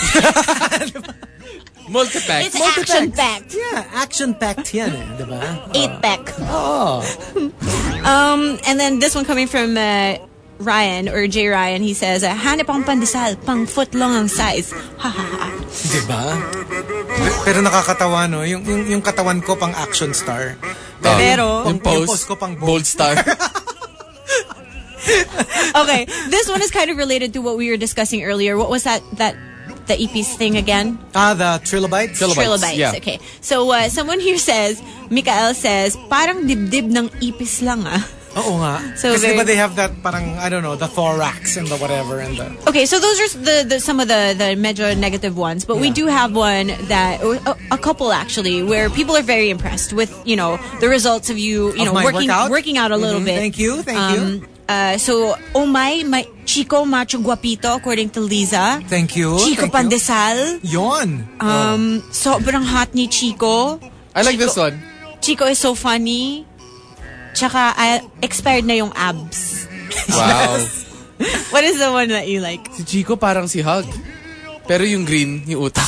Multipack. It's action-packed. Yeah, action-packed yan eh, diba? Eight pack. Oh. Um, and then this one coming from uh, Ryan, or J. Ryan, he says, uh, hanip ang pandesal, pang foot long ang size. Ha ha ha. Diba? Pero nakakatawa, no? Yung, yung, yung katawan ko pang action star. Pero, Yung yung pose, pose ko pang bold star. okay, this one is kind of related to what we were discussing earlier. What was that, that, the E P's thing again? Ah, the trilobites? Trilobites. Trilobites, yeah. okay. So, uh, someone here says, Mikael says, parang dibdib ng ipis lang ah. Oo nga. So Kasi very- diba they have that parang, I don't know, the thorax and the whatever and the... Okay, so those are the, the some of the, the major negative ones, but we Yeah. do have one that, or a, a couple actually, where people are very impressed with, you know, the results of you, you Of know, my working workout? working out a little Mhm. bit. Thank you, thank you. Uh, so, oh my, my Chico Macho Guapito, according to Liza. Thank you. Chico thank Pandesal. You. Yon. Um, sobrang hot ni Chico. I like this one. Chico is so funny. Tsaka, uh, expired na yung abs. Wow. What is the one that you like? Si Chico parang si Hug. Pero yung green, yung utak.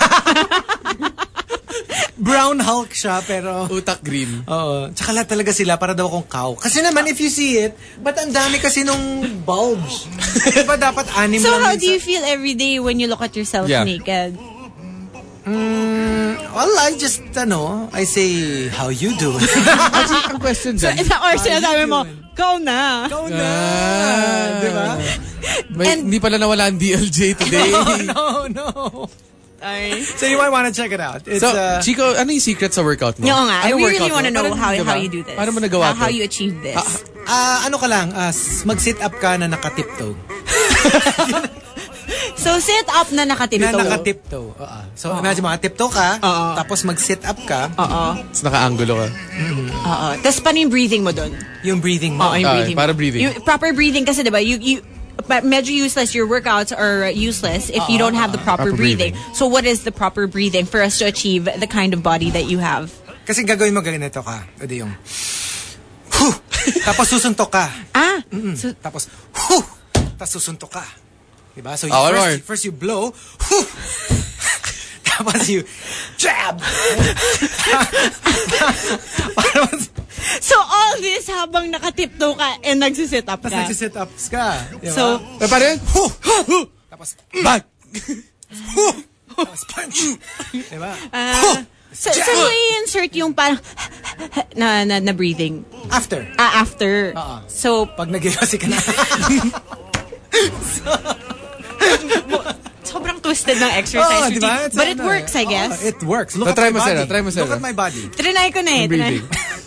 Brown Hulk siya, pero... Utak green. Oo. Tsaka lahat talaga sila para daw akong cow. Kasi naman, if you see it, ba't ang dami kasi nung bulge? Diba dapat anim So lang how yun do sa- you feel every day when you look at yourself Yeah. naked? Mm, well, I just, ano, I say, how you doing? Actually, ang question dyan. Or sinasabi mo, doing? go na. Go na! Ah. Diba? May, And- hindi pala nawala ang D L J today. No, no. Sorry. So you might want to check it out. It's, So, uh, Chico, ano yung secret sa workout mo? Oo nga. I Anong really workout want to mo? know Parang, how diba? how you do this. Paano mo nagawa How, how to? you achieve this. ah, ano ka lang, ah, s- mag-sit up ka na nakatiptoe. So, sit up na nakatiptoe. Na nakatiptoe. Oo. So, imagine mo, tiptoe ka, Oo. tapos mag-sit up ka, Oo. Tapos naka-angulo ka. Oo. Tapos paano yung breathing mo dun? yung breathing mo. Oo, yung Ah, breathing para mo. breathing. Yung proper breathing kasi, diba, you, you, but medyo useless. Your workouts are useless if you don't have the proper, Proper breathing. breathing. So, what is the proper breathing for us to achieve the kind of body that you have? Kasi gagawin mo ganito ka. Ito yung, huh! Tapos susuntok ka. Ah! Mm. So, Tapos, huh! Tapos susuntok ka. Diba? So, you, Oh, first, Lord. first you blow, huh! Tapos you jab! Tapos, so all this habang nakatiptoe ka and nagsisit up tapos ka. nagsisit ups ka. Diba? So, Eh, paano yun? huh! Huh! Tapos, Back! huh! Tapos punch! Diba? ah, so, so i-insert yung parang na, na, na breathing After. ah, after. Oo. So, Pag nag-iwasi ka na. so, sobrang twisted ng exercise Oh, routine. diba? It's But it ano, works, I oh, guess. it works. Look So, at try my mo, body. Sarah. Try mo, Sarah. Look at my body. Trinay ko na eh. Breathing.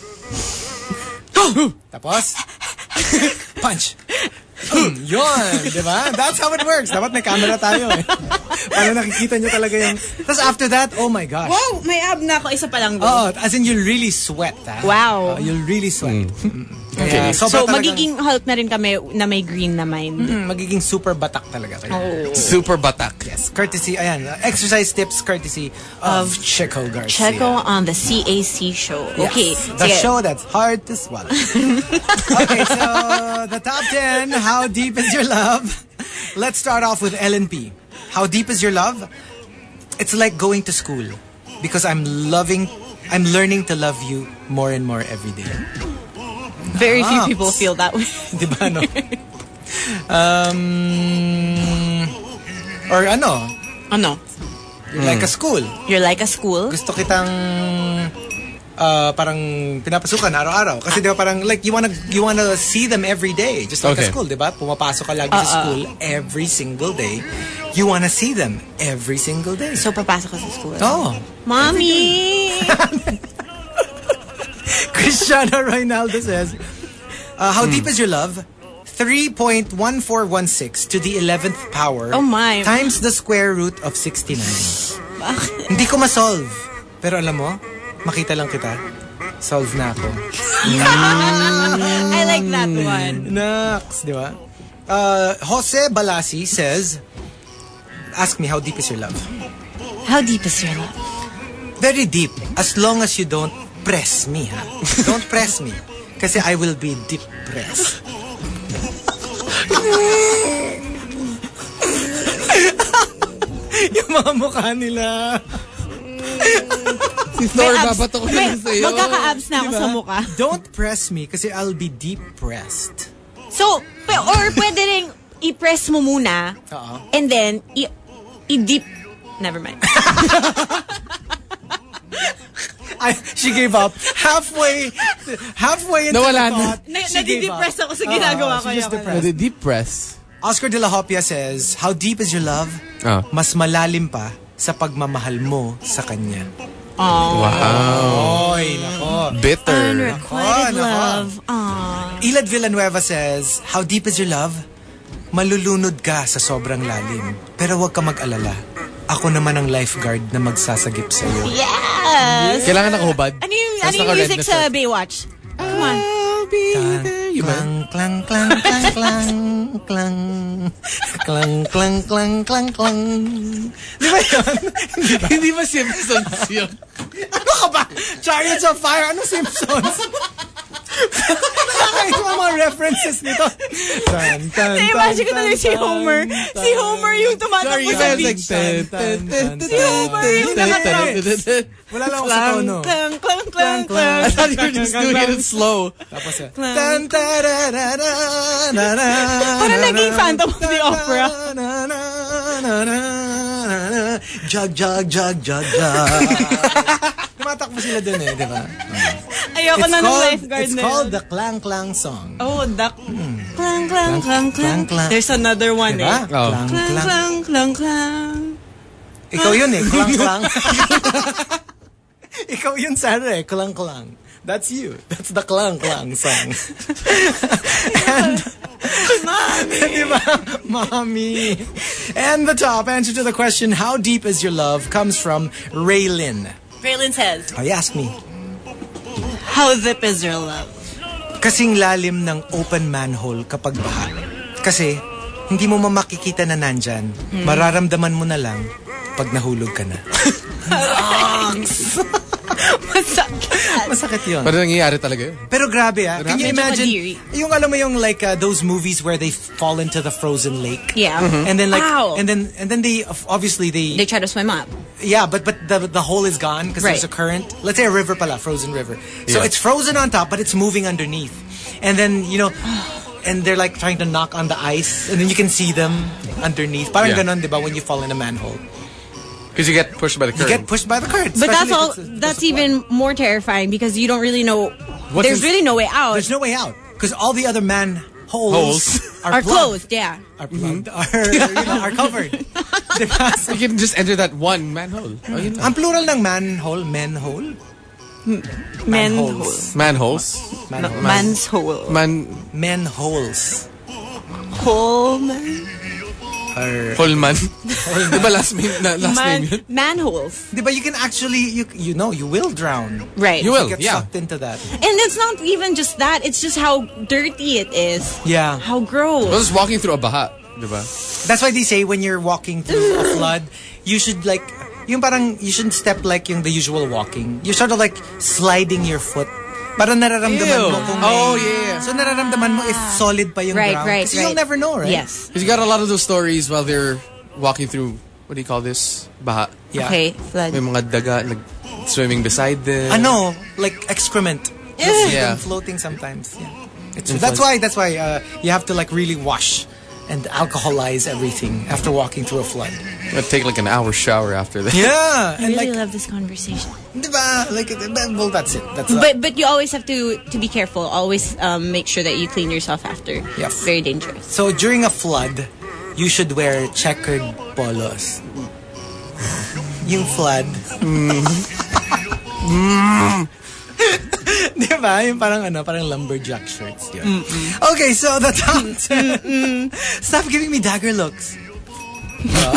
Tapos, punch. Hmm, yun, di ba? That's how it works. Dapat may camera tayo eh. Para nakikita nyo talaga yung... Tapos after that, oh my gosh. Wow, may ab na ako. Isa pa lang doon. Oh, as in you'll really sweat. Ha? Wow. Uh, you'll really sweat. Okay. Kaya, So, sobra talagang- magiging Hulk na rin kami na may green na mind. Hmm, magiging super batak talaga kayo. Super batak. Yes, courtesy, ayan, uh, exercise tips courtesy of, of Chico Garcia. Checo on the C A C show. Yes, Okay. the sige. show that's hard to swallow. Okay, so the top ten, how deep is your love? Let's start off with L N P. How deep is your love? It's like going to school because I'm loving, I'm learning to love you more and more every day. Very few Ah. people feel that way. Di ba, no? Um, or ano, Ano? you're like a school. You're like a school. Gusto kitang uh, parang pinapasukan araw-araw. Kasi di ba parang like you wanna you wanna see them every day. Just like Okay. a school, di ba? Pumapasok ka lagi sa school every single day. You wanna see them every single day. So, papasok ka sa school. Oh. Mommy! Cristiano Ronaldo says, uh, how deep is your love? three point one four one six to the eleventh power Oh my. times the square root of sixty-nine. Hindi ko ma-solve. Pero alam mo, makita lang kita. Solve na ako. I like that one. Naks, di ba? Uh, Jose Balasi says, ask me, how deep is your love? How deep is your love? Very deep. As long as you don't press me, ha? Don't press me. Kasi I will be depressed. Yung mga mukha nila. Si Thor, abs- babato ko may- na sa'yo. Magkaka-abs na ako Diba? sa mukha. Don't press me kasi I'll be depressed. So, p- or pwede rin i-press mo muna Oo. and then i- i-deep. Never mind. I, she gave up halfway halfway into Nawala the na. thought. Na- she gave nadidepress up. ako sa ginagawa Oo, ko she just yun. depressed. The deep press. Oscar de la Hopia says, how deep is your love? Ah. Mas malalim pa sa pagmamahal mo sa kanya. Wow. Oy, nako. Bitter. Unrequited Nako, nako. love. Aww. Ilad Villanueva says, how deep is your love? Malulunod ka sa sobrang lalim. Pero huwag ka mag-alala. Ako naman ang lifeguard na magsasagip sa iyo. Yes! Kailangan nakahubad. Ano yung, Tapos ano yung naka-red music na sa shirt. Baywatch? Come on. I'll be there. Yun ba? Clang, clang, clang, clang, clang, clang, clang, clang, clang, clang. Di ba yun? Hindi ba Simpsons yun? Ano ka ba? Chariots of Fire? Ano Simpsons? Nakakaiba ang mga references nito. Tan, tan, Na-imagine ko tan, talaga si tan, Homer. tan. Si Homer yung tumatakbo Sorry, sa guys, like, beach. ten, ten, ten, Si Homer yung nakatrap. Wala lang ako sa Clang, tono. clang, clang, clang, Clang, clang. I thought you were just doing it in slow. Tapos eh. Clang. Tan, tararararara, Parang naging Phantom of the Opera. Jug, jug, jug, jug, jug. Tumatakbo sila dun eh, di ba? Ayoko na ng lifeguard it's na called yun. the Clang Clang song. Oh, duck. Clang, clang, clang, clang. clang. There's another one Diba? eh. Oh. Clang, Clang, clang. clang, clang, clang. Ikaw yun eh, Clang Clang. Ikaw yun, Sarah eh, Clang Clang. That's you. That's the Clang Clang song. And, diba? Mommy. And the top answer to the question, how deep is your love, comes from Raylin. Braylon says, Oh, ask me. how deep is your love? Kasing lalim ng open manhole kapag baha. Kasi, hindi mo mamakikita na nandyan. Mararamdaman mo na lang pag nahulog ka na. Masakit. Masakit yun. Pero nangyayari talaga yun. Pero grabe ah. Can you Medyo imagine? kadiri. Yung alam mo yung like uh, those movies where they fall into the frozen lake. Yeah. And then like Ow. and then and then they obviously they, They try to swim up. yeah, but but the the hole is gone because there's a Right. current. Let's say a river pala, frozen river. So Yeah. it's frozen on top but it's moving underneath. And then, you know, and they're like trying to knock on the ice and then you can see them underneath. Parang Yeah. ganon, 'di ba, when you fall in a manhole. Because you get pushed by the You current. get pushed by the current. But that's especially if all. it's a- That's there's a flood. even more terrifying because you don't really know. What's there's in- really no way out. There's no way out because all the other man holes, Holes. Are plugged. closed, yeah. Are plugged. Are, you know, are covered. Diba? So, You can just enter that one manhole. Oh, yun lang. ang plural ng manhole, menhole. Manholes. Manholes. Manhole. Man's hole. Man... Menholes. Hole man. Are, Holman. Diba last, name, na, last Man, name yun? manholes. diba you can actually, you you know, you will drown. Right. You will, Get yeah. sucked into that. And it's not even just that. It's just how dirty it is. Yeah. How gross. I was walking through a baha. Diba? That's why they say when you're walking through a flood, you should like, yung parang, you shouldn't step like yung the usual walking. You're sort of like sliding your foot. Parang nararamdaman Ew. mo kung may, Oh, yeah. So nararamdaman mo if solid pa yung Right, ground. right, Kasi right. you'll never know, right? Yes. Because you got a lot of those stories while they're walking through, what do you call this? Baha. Yeah. Okay, flood. May mga daga nag swimming beside them. Ano, like excrement. Ew. You'll see Yeah. them floating sometimes. Yeah. It's, In that's flood. why, that's why uh, you have to like really wash and alcoholize everything after walking through a flood. I'd take like an hour shower after that. Yeah. I And really like, love this conversation. diba? Like, well, that's it. That's But but you always have to to be careful. Always um, make sure that you clean yourself after. Yes. Very dangerous. So during a flood, you should wear checkered polos. Yung flood. Diba? Yung parang ano, parang lumberjack shirts. Yun. Okay, so the top ten. Stop giving me dagger looks. Uh,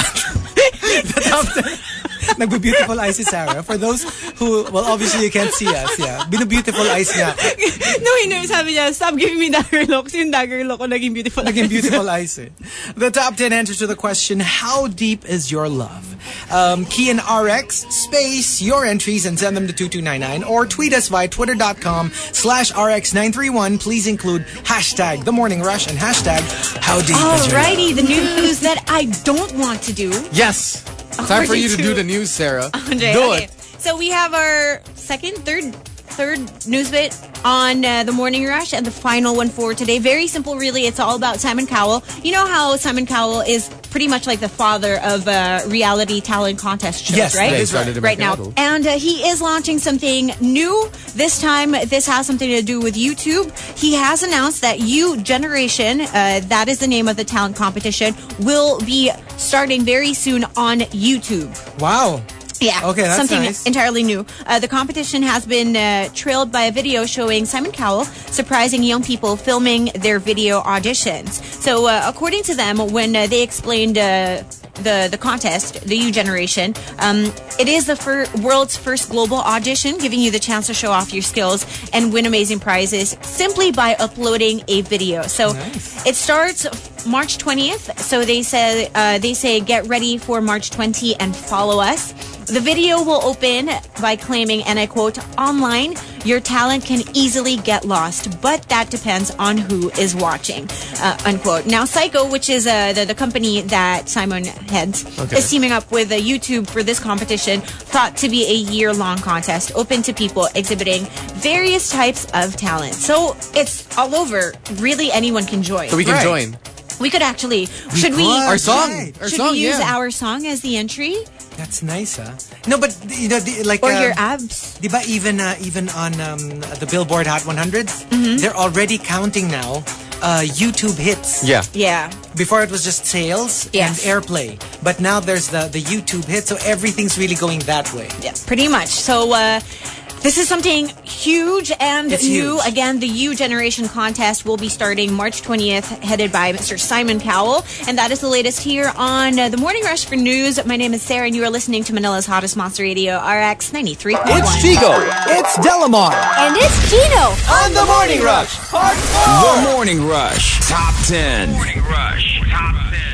the top ten. Nagbe-beautiful eyes si Sarah. For those who, well, obviously you can't see us, yeah. Bino-beautiful eyes niya. No, hindi. Sabi niya, stop giving me dagger looks. Yung dagger look ko naging beautiful. Naging beautiful eyes eh. The top ten answers to the question, how deep is your love? Um, key in R X, space, your entries and send them to two two nine nine or tweet us via twitter.com slash RX931. Please include hashtag The Morning Rush and hashtag How Deep Is Your Love? Alrighty, the news that I don't want to do. Yes! Time for you to According do to- the news, Sarah. Andre, do okay. it. So we have our second, third, third news bit on uh, the Morning Rush and the final one for today. Very simple, really. It's all about Simon Cowell. You know how Simon Cowell is pretty much like the father of uh, reality talent contest shows, Yes, right? that He is right. started Right American now. Idol. And uh, he is launching something new. This time, this has something to do with YouTube. He has announced that You Generation, uh, that is the name of the talent competition, will be starting very soon on YouTube. Wow. Yeah. Okay, that's something nice. entirely new. Uh, the competition has been uh, trailed by a video showing Simon Cowell surprising young people filming their video auditions. So, uh, according to them, when uh, they explained uh, the the contest, the You Generation, um, it is the fir- world's first global audition, giving you the chance to show off your skills and win amazing prizes simply by uploading a video. So, Nice. it starts March twentieth. So they say uh, they say get ready for March twentieth and follow us. The video will open by claiming, and I quote, online, your talent can easily get lost, but that depends on who is watching, uh, unquote. Now, Psycho, which is uh, the, the company that Simon heads, Okay. is teaming up with uh, YouTube for this competition, thought to be a year-long contest, open to people exhibiting various types of talent. So it's all over. Really, anyone can join. So we can Right. join. We could actually, should we, could. Our song. Right. Our should song, we use yeah. our song as the entry? That's nice, huh? No, but you know, the, like Or um, your abs? Diba even uh, even on um, the Billboard Hot one hundred, Mm-hmm. they're already counting now uh, YouTube hits. Yeah. Yeah. Before it was just sales Yes. and airplay, but now there's the the YouTube hit, so everything's really going that way. Yeah, pretty much. So, uh, this is something huge and It's new. huge. Again, the You Generation contest will be starting March twentieth, headed by Mister Simon Cowell. And that is the latest here on uh, The Morning Rush for News. My name is Sarah, and you are listening to Manila's hottest monster radio, R X ninety-three point one. It's Chico. It's Delamar. And it's Gino. On the Morning Rush. Part four. The Morning Rush. Top ten. Morning Rush. Top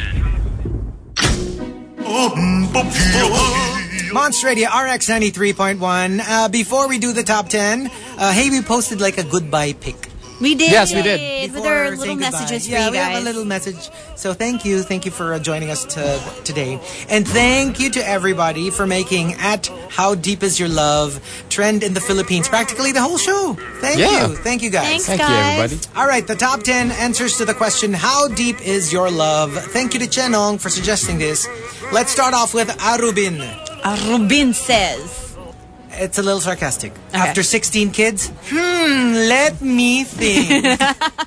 ten. Monster Radio R X ninety-three point one. Uh, before we do the top ten, uh, hey, we posted like a goodbye pic. We did. Yes, we did. With our Before little saying goodbye. messages for yeah, you we guys. have a little message. So thank you. Thank you for uh, joining us to, today. And thank you to everybody for making at How Deep Is Your Love trend in the Philippines. Practically the whole show. Thank Yeah. you. Thank you guys. Thanks, Thank you, guys. everybody. All right, the top ten answers to the question, how deep is your love? Thank you to Chenong for suggesting this. Let's start off with Arubin. Uh, Rubin says. It's a little sarcastic. After sixteen kids, hmm, let me think.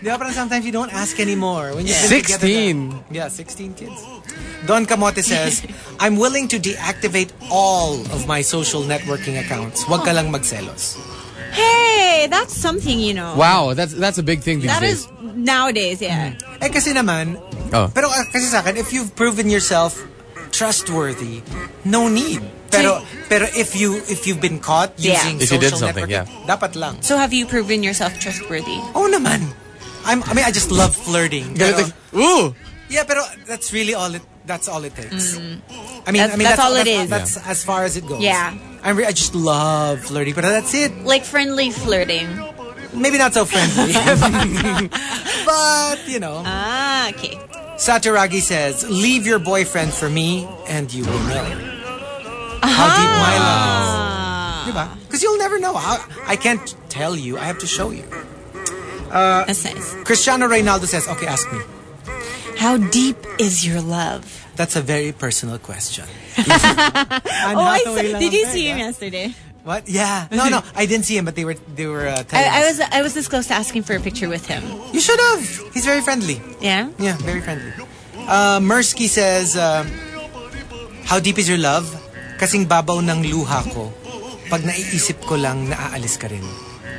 Yeah, but sometimes you don't ask anymore. When you've been together sixteen. na- Yeah, sixteen kids. Don Camote says, I'm willing to deactivate all of my social networking accounts. Huwag ka lang magselos. Hey, that's something, you know. Wow, that's that's a big thing these That days. is nowadays, yeah. Eh kasi naman, Oh. pero uh, kasi sa akin, if you've proven yourself trustworthy, no need. Pero pero if you if you've been caught Yeah. using If you social did something, networking, dapat lang. So have you proven yourself trustworthy? Oh naman. I'm, I mean, I just love flirting. Pero, Ooh! yeah, pero that's really all it. That's all it takes. I mean, That's- I mean that's that's, all it that's, is. That's as far as it goes. Yeah. I'm re- I just love flirting, but that's it. Like friendly flirting. Maybe not so friendly, but you know. Ah, okay. Saturagi says, "Leave your boyfriend for me, and you will know how deep my love is." Diba? Because you'll never know. I, I can't tell you. I have to show you. That's nice. Cristiano Reynaldo says, "Okay, ask me." How deep is your love? That's a very personal question. Oh, I saw, did you see him yesterday? What? Yeah. No, no. I didn't see him, but they were they were uh, telling I, I us. was I was this close to asking for a picture with him. You should have. He's very friendly. Yeah? Yeah, very friendly. Uh, Mersky says, uh, how deep is your love? Kasing babaw ng luha ko. Pag naiisip ko lang, naaalis ka rin.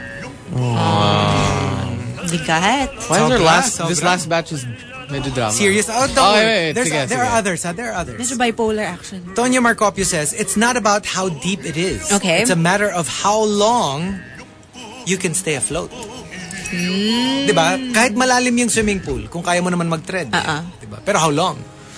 Bigat. Why is our Sobra, last, this sobra. last batch is medyo drama? Serious? Oh, don't Oh, worry. wait, wait, There's, sige, there sige. are others, huh? There are others. Medyo bipolar actually. Tonya Marcopio says, it's not about how deep it is. Okay. It's a matter of how long you can stay afloat. Mm. Diba? Kahit malalim yung swimming pool, kung kaya mo naman mag-tread. Uh-uh. Diba? Pero how long?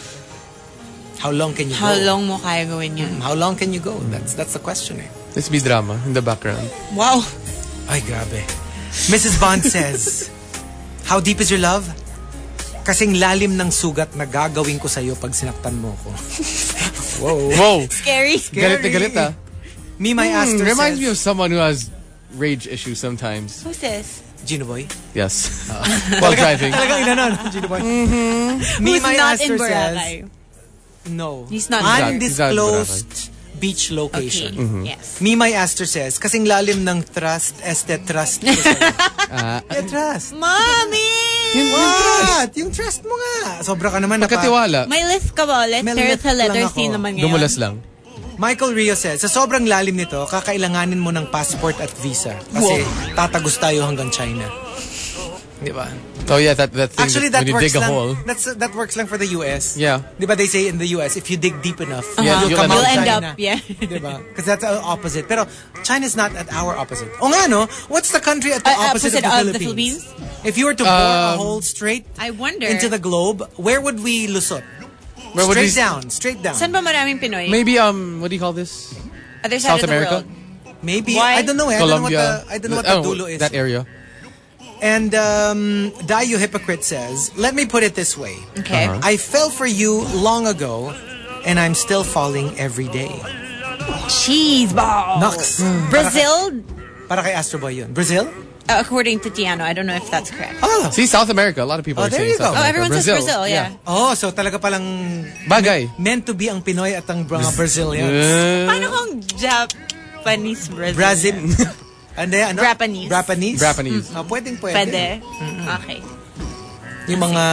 How long can you How go? long mo kaya gawin yun? How long can you go? That's that's the question eh. Let's be drama in the background. Wow. Ay, grabe. Missus Bond says, how deep is your love? Kasing lalim ng sugat na gagawin ko sa'yo pag sinaktan mo ko. Whoa. Whoa! Scary. Galit na galit ah. Me, my Hmm, Aster reminds says, me of someone who has rage issues sometimes. Who's this? Gino Boy. Yes. While driving. Talagang inanon, Gino Boy. Me, Who's my not Aster in says, Boracay? no. He's not. He's not- Undisclosed beach Okay. location. Yes. Me, my Aster says, kasing lalim ng trust, este trust ko sa'yo. Eh, trust. Mommy! What? Yung trust mo nga. Sobra ka naman. napa- Pagkatiwala. May list ka ba ulit? May Pero list sa letter lang C ako. naman ngayon. Dumulas lang. Michael Rio says, sa sobrang lalim nito, kakailanganin mo ng passport at visa. Kasi tatagos tayo hanggang China. Di ba? Oh yeah, that, that thing Actually, that, that when you works dig a lang. hole. That's, that works lang for the U S. Yeah. Di ba they say in the U S, if you dig deep enough, Yeah, you'll you'll come end out You'll end China. up, yeah. Di ba? Because that's the opposite. Pero China's not at our opposite. O nga no, what's the country at the Uh, opposite, opposite of, of the, the Philippines? Philippines? If you were to bore a Um, hole straight I wonder. into the globe, where would we lusot? Where would straight we- down, straight down. Saan ba maraming Pinoy? Maybe um, what do you call this? Other side South of the America? world. Maybe. Why? I don't know. eh. Colombia. I don't know what the, I don't know what the Oh, dulo is. that area. And um, Dayo Hypocrite says, let me put it this way. Okay. Uh-huh. I fell for you long ago, and I'm still falling every day. Cheese ball. Nox. Brazil, Para kay Astro Boy yun. Brazil? uh, according to Tiano, I don't know if that's correct. Oh. See, South America. A lot of people Oh, are there saying you South go. Oh, America. everyone says Brazil, yeah. Oh, so talaga palang Bagay. meant to be ang Pinoy at ang mga Brazilians. Uh, Paano kung Japanese Brazil? Brazil. Ande, ano? Japanese. Japanese? Japanese. Oh, pwedeng pwede. Pwede? Okay. Yung mga...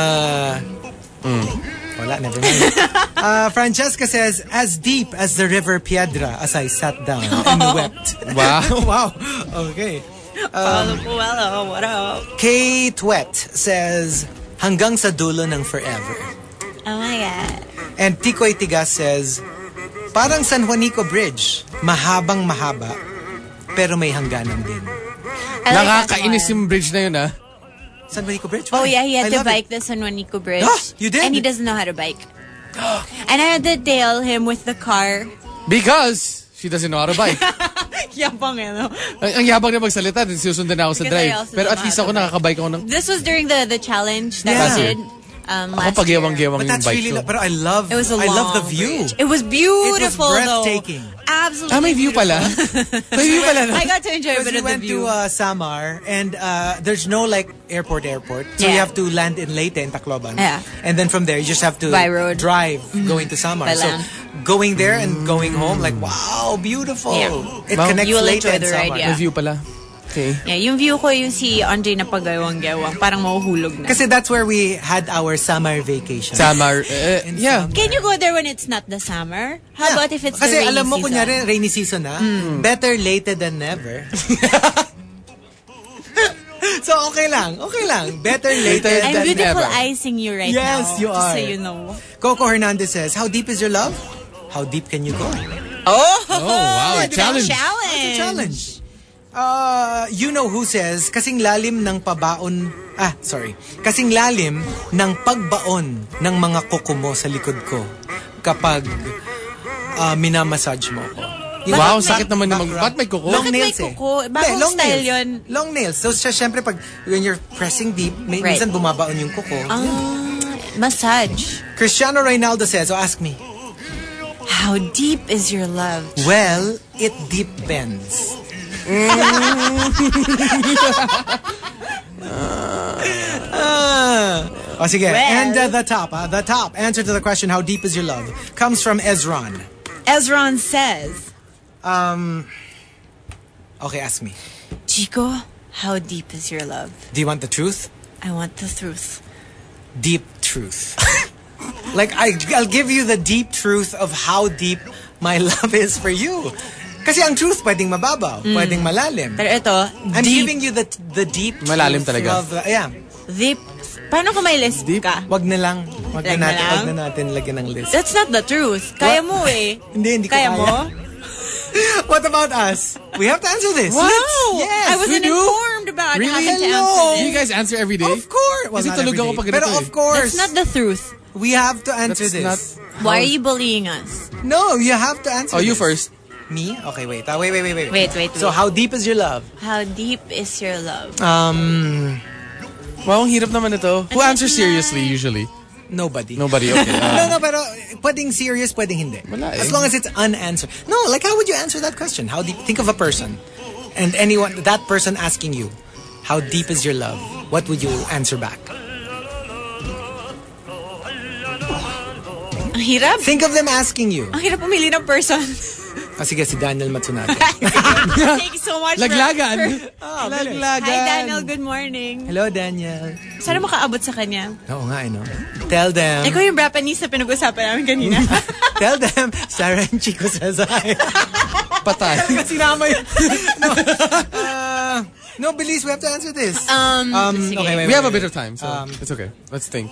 Wala, never mind. Uh, Francesca says, as deep as the river Piedra as I sat down and wept. Wow. Wow. Okay. Follow po, hello, what up? Kay Twet says, hanggang sa dulo ng forever. Oh my God. And Tikoy Tigas says, parang San Juanico Bridge, mahabang mahaba, pero may hangganan din. I like that Nakakainis one. yung bridge na yun ah. San Juanico Bridge? Oh Why? yeah, he had I to love bike it. the San Juanico Bridge. Ah, you did? And he doesn't know how to bike. And I had to tail him with the car. Because she doesn't know how to bike. Yabang, eh, no? ang, ang yabang na magsalita, din sinusundan na ako sa Because I drive. also Pero don't at know least how ako to bike. nakakabike ako ng... This was during the the challenge that Yeah. we did um, Ako last pagyawang-gewang But yung that's bike really, ko. lo- but I love, year. It was a I long love the view. bridge. It was beautiful, breathtaking. though. Absolutely. Ah, may view pala. May view pala. No? I got to enjoy a Because bit we of the went view. to uh, Samar, and uh, there's no like airport airport. So you Yeah. have to land in Leyte in Tacloban. Yeah. And then from there, you just have to By road. drive going to Samar. By so land. going there and going home, like, wow, beautiful. Yeah. It Wow. connects You will Leyte enjoy and the ride, Samar. yeah. May view pala. Okay. Yeah, yung view ko yung si Andre na pagawang-gewang. Parang mahuhulog na. Kasi that's where we had our summer vacation. Summer. Uh, yeah. Can you go there when it's not the summer? How Yeah. about if it's Kasi the rainy alam mo, season? kunyari, rainy season na. Better later than never. So, okay lang. Okay lang. Better later Later I'm than beautiful never. icing you right Yes, now. you just are. so you know. Coco Hernandez says, how deep is your love? How deep can you go? Oh, Oh, wow. A challenge. challenge. It's a challenge. Uh, you know who says, kasing lalim ng pabaon, ah, sorry, kasing lalim ng pagbaon ng mga kuko mo sa likod ko kapag uh, minamassage mo ko. Yung Wow, back- sakit naman back yung mag- rub. ba't may kuko? Long Bakit may nails eh. kuko? Bagong Hindi, long style nails. yun. Long nails. So, siya, syempre, pag when you're pressing deep, may, Right. minsan bumabaon yung kuko. Ah, massage. Cristiano Ronaldo says, so ask me, How deep is your love? well, it depends. Ah. Oh, sige. Well. And uh, the top, uh, the top answer to the question, how deep is your love, comes from Ezron. Ezron says, Um, okay, ask me. Chico, how deep is your love? Do you want the truth? I want the truth. Deep truth. Like, I, I'll give you the deep truth of how deep my love is for you. Kasi ang truth, pwedeng mababaw, pwedeng malalim. Pero ito, I'm deep, giving you the the deep Malalim truth talaga. of, uh, yeah. deep. Paano kung may list ka? Wag na lang. Wag na Wag na natin, lang? wag na natin lagyan ng list. That's not the truth. Kaya mo eh. Hindi, hindi ko Kaya kaya. mo? What about us? We have to answer this. Wow! Let's- yes. I wasn't we do? informed about Really? having to Hello? answer Do this. you guys answer every day? Of course. Well, Kasi not tulog every ako day. pag ganito Pero eh. of course, That's not the truth. we have to answer That's this. not... Why are you bullying us? No, you have to answer Oh, you this. first. Me? Okay, wait. Uh, wait, wait, wait, wait. Wait, wait, So, wait. how deep is your love? How deep is your love? Um, Wow, ang hirap naman ito. Who answers seriously usually? nobody. Nobody, okay. No, Uh, no, pero pwedeng serious, pwedeng hindi. Wala eh. As long as it's unanswered. No, like how would you answer that question? How deep? Think of a person. And anyone, that person asking you, how deep is your love? What would you answer back? Ang hirap. Think of them asking you. Ang hirap pumili ng person. Ah, sige, si Daniel Matsunaga. Thank you so much. for- Laglagan. for- Ah, bilis. Laglagan. Hi, Daniel. Good morning. Hello, Daniel. Sana makaabot sa kanya. Oo nga, I know. Tell them. Ikaw yung Japanese na pinag-usapan namin kanina. Tell them, Sarah and Chico says hi. Patay. Sinama yun. No, uh, no, Belize, we have to answer this. Um, Um, sige. okay, wait, We have a wait, bit of time, so Um, it's okay. Let's think.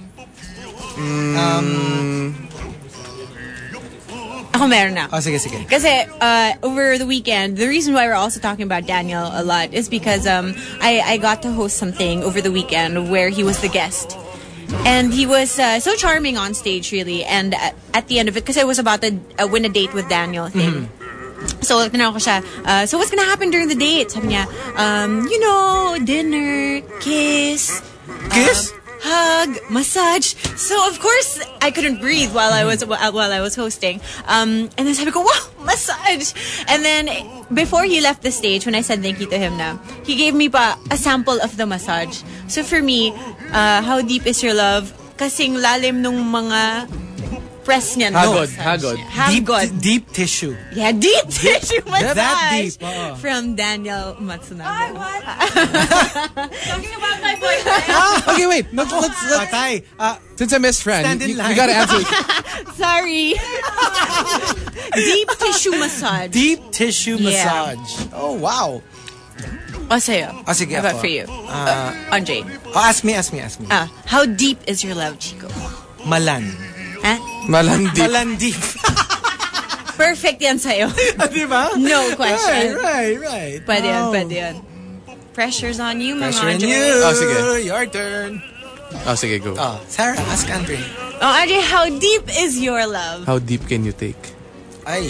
Ako meron na. Oh, sige, sige. Kasi uh, over the weekend, the reason why we're also talking about Daniel a lot is because um, I, I got to host something over the weekend where he was the guest. And he was uh, so charming on stage, really. And at, at the end of it, because I was about to uh, win a date with Daniel thing. So, tinanong ko siya, uh, so what's gonna happen during the date? Sabi niya, um, you know, dinner, kiss, Kiss? um, hug, massage. So of course I couldn't breathe while I was while I was hosting. Um, and then sabi ko, wow, massage. And then before he left the stage, when I said thank you to him na, he gave me pa a sample of the massage. So for me, uh, how deep is your love? Kasing lalim nung mga press niya. Hagod, massage hagod. niya. Deep, Hagod. deep tissue. Yeah, deep tissue massage. That deep, oo. From Daniel Matsunaga. Talking about my boyfriend. Okay, wait. Let's, let's, let's, Patay. Uh, since I missed Fran, Stand in you, line. you gotta answer. Sorry. Deep tissue massage. deep tissue Yeah. massage. Oh, wow. O sa'yo. Ah, sige, How about ako. for you? Uh, Andre. Oh, ask me, ask me, ask me. Ah, how deep is your love, Chico? Malan. Huh? Malandi. Malan deep. Perfect yan sa'yo. Di ba? No question. Right, right, right. Pwede yan, Oh. pwede yan. Pressure's on you, mga Pressure on Andre. you. Oh, sige. Your turn. Oh, sige, go. Oh, Sarah, ask Andre. Oh, Andre, how deep is your love? How deep can you take? Ay.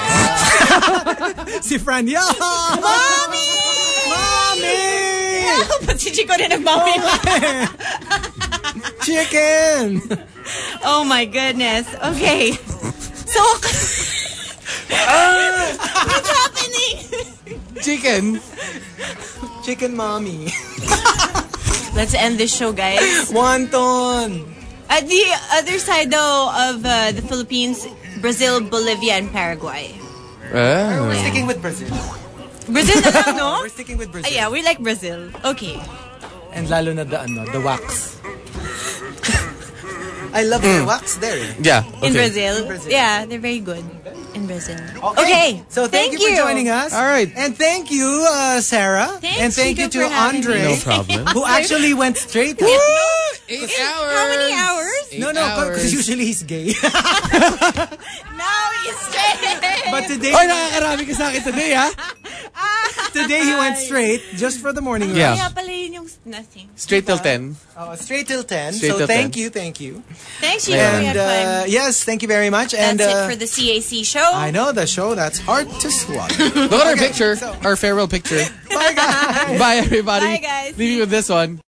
si Fran, yeah! Mommy! Mommy! Ba't si Chico rin nag-mommy? Chicken! Oh my goodness. Okay. So, what's happening? Chicken. Chicken mommy. Let's end this show, guys. Wonton! At the other side, though, of uh, the Philippines, Brazil, Bolivia, and Paraguay. Ah. Sticking with Brazil. Brazil na lang, no? We're sticking with Brazil. Ah, yeah, we like Brazil. Okay. And lalo na the, ano, the wax. I love the wax there. Yeah. In, okay. Brazil. In Brazil. Yeah, they're very good in Brazil. Okay. Okay. So thank, Thank you, you. for joining us. All right. And thank you, uh, Sarah. Thanks, and thank Chico, you to for having Andre. me. No problem. Who actually went straight. Eight hours. How many hours? Eight No, no, because hours. usually he's gay. Now he's straight. But today, Oy, nakakarami ka sa akin today, ha? today he went straight just for the morning Yeah. rush. Kaya pala yun yung nothing. Straight till ten. Oh, straight till ten. Straight so till thank ten. you, thank you. Thanks, Chico. We And had fun. uh, yes, thank you very much. That's and uh, it for the C A C show. I know the show that's hard to swallow. Look at our Okay, picture, so- our farewell picture. Bye guys. Bye, everybody. Bye, guys. Leave you with this one.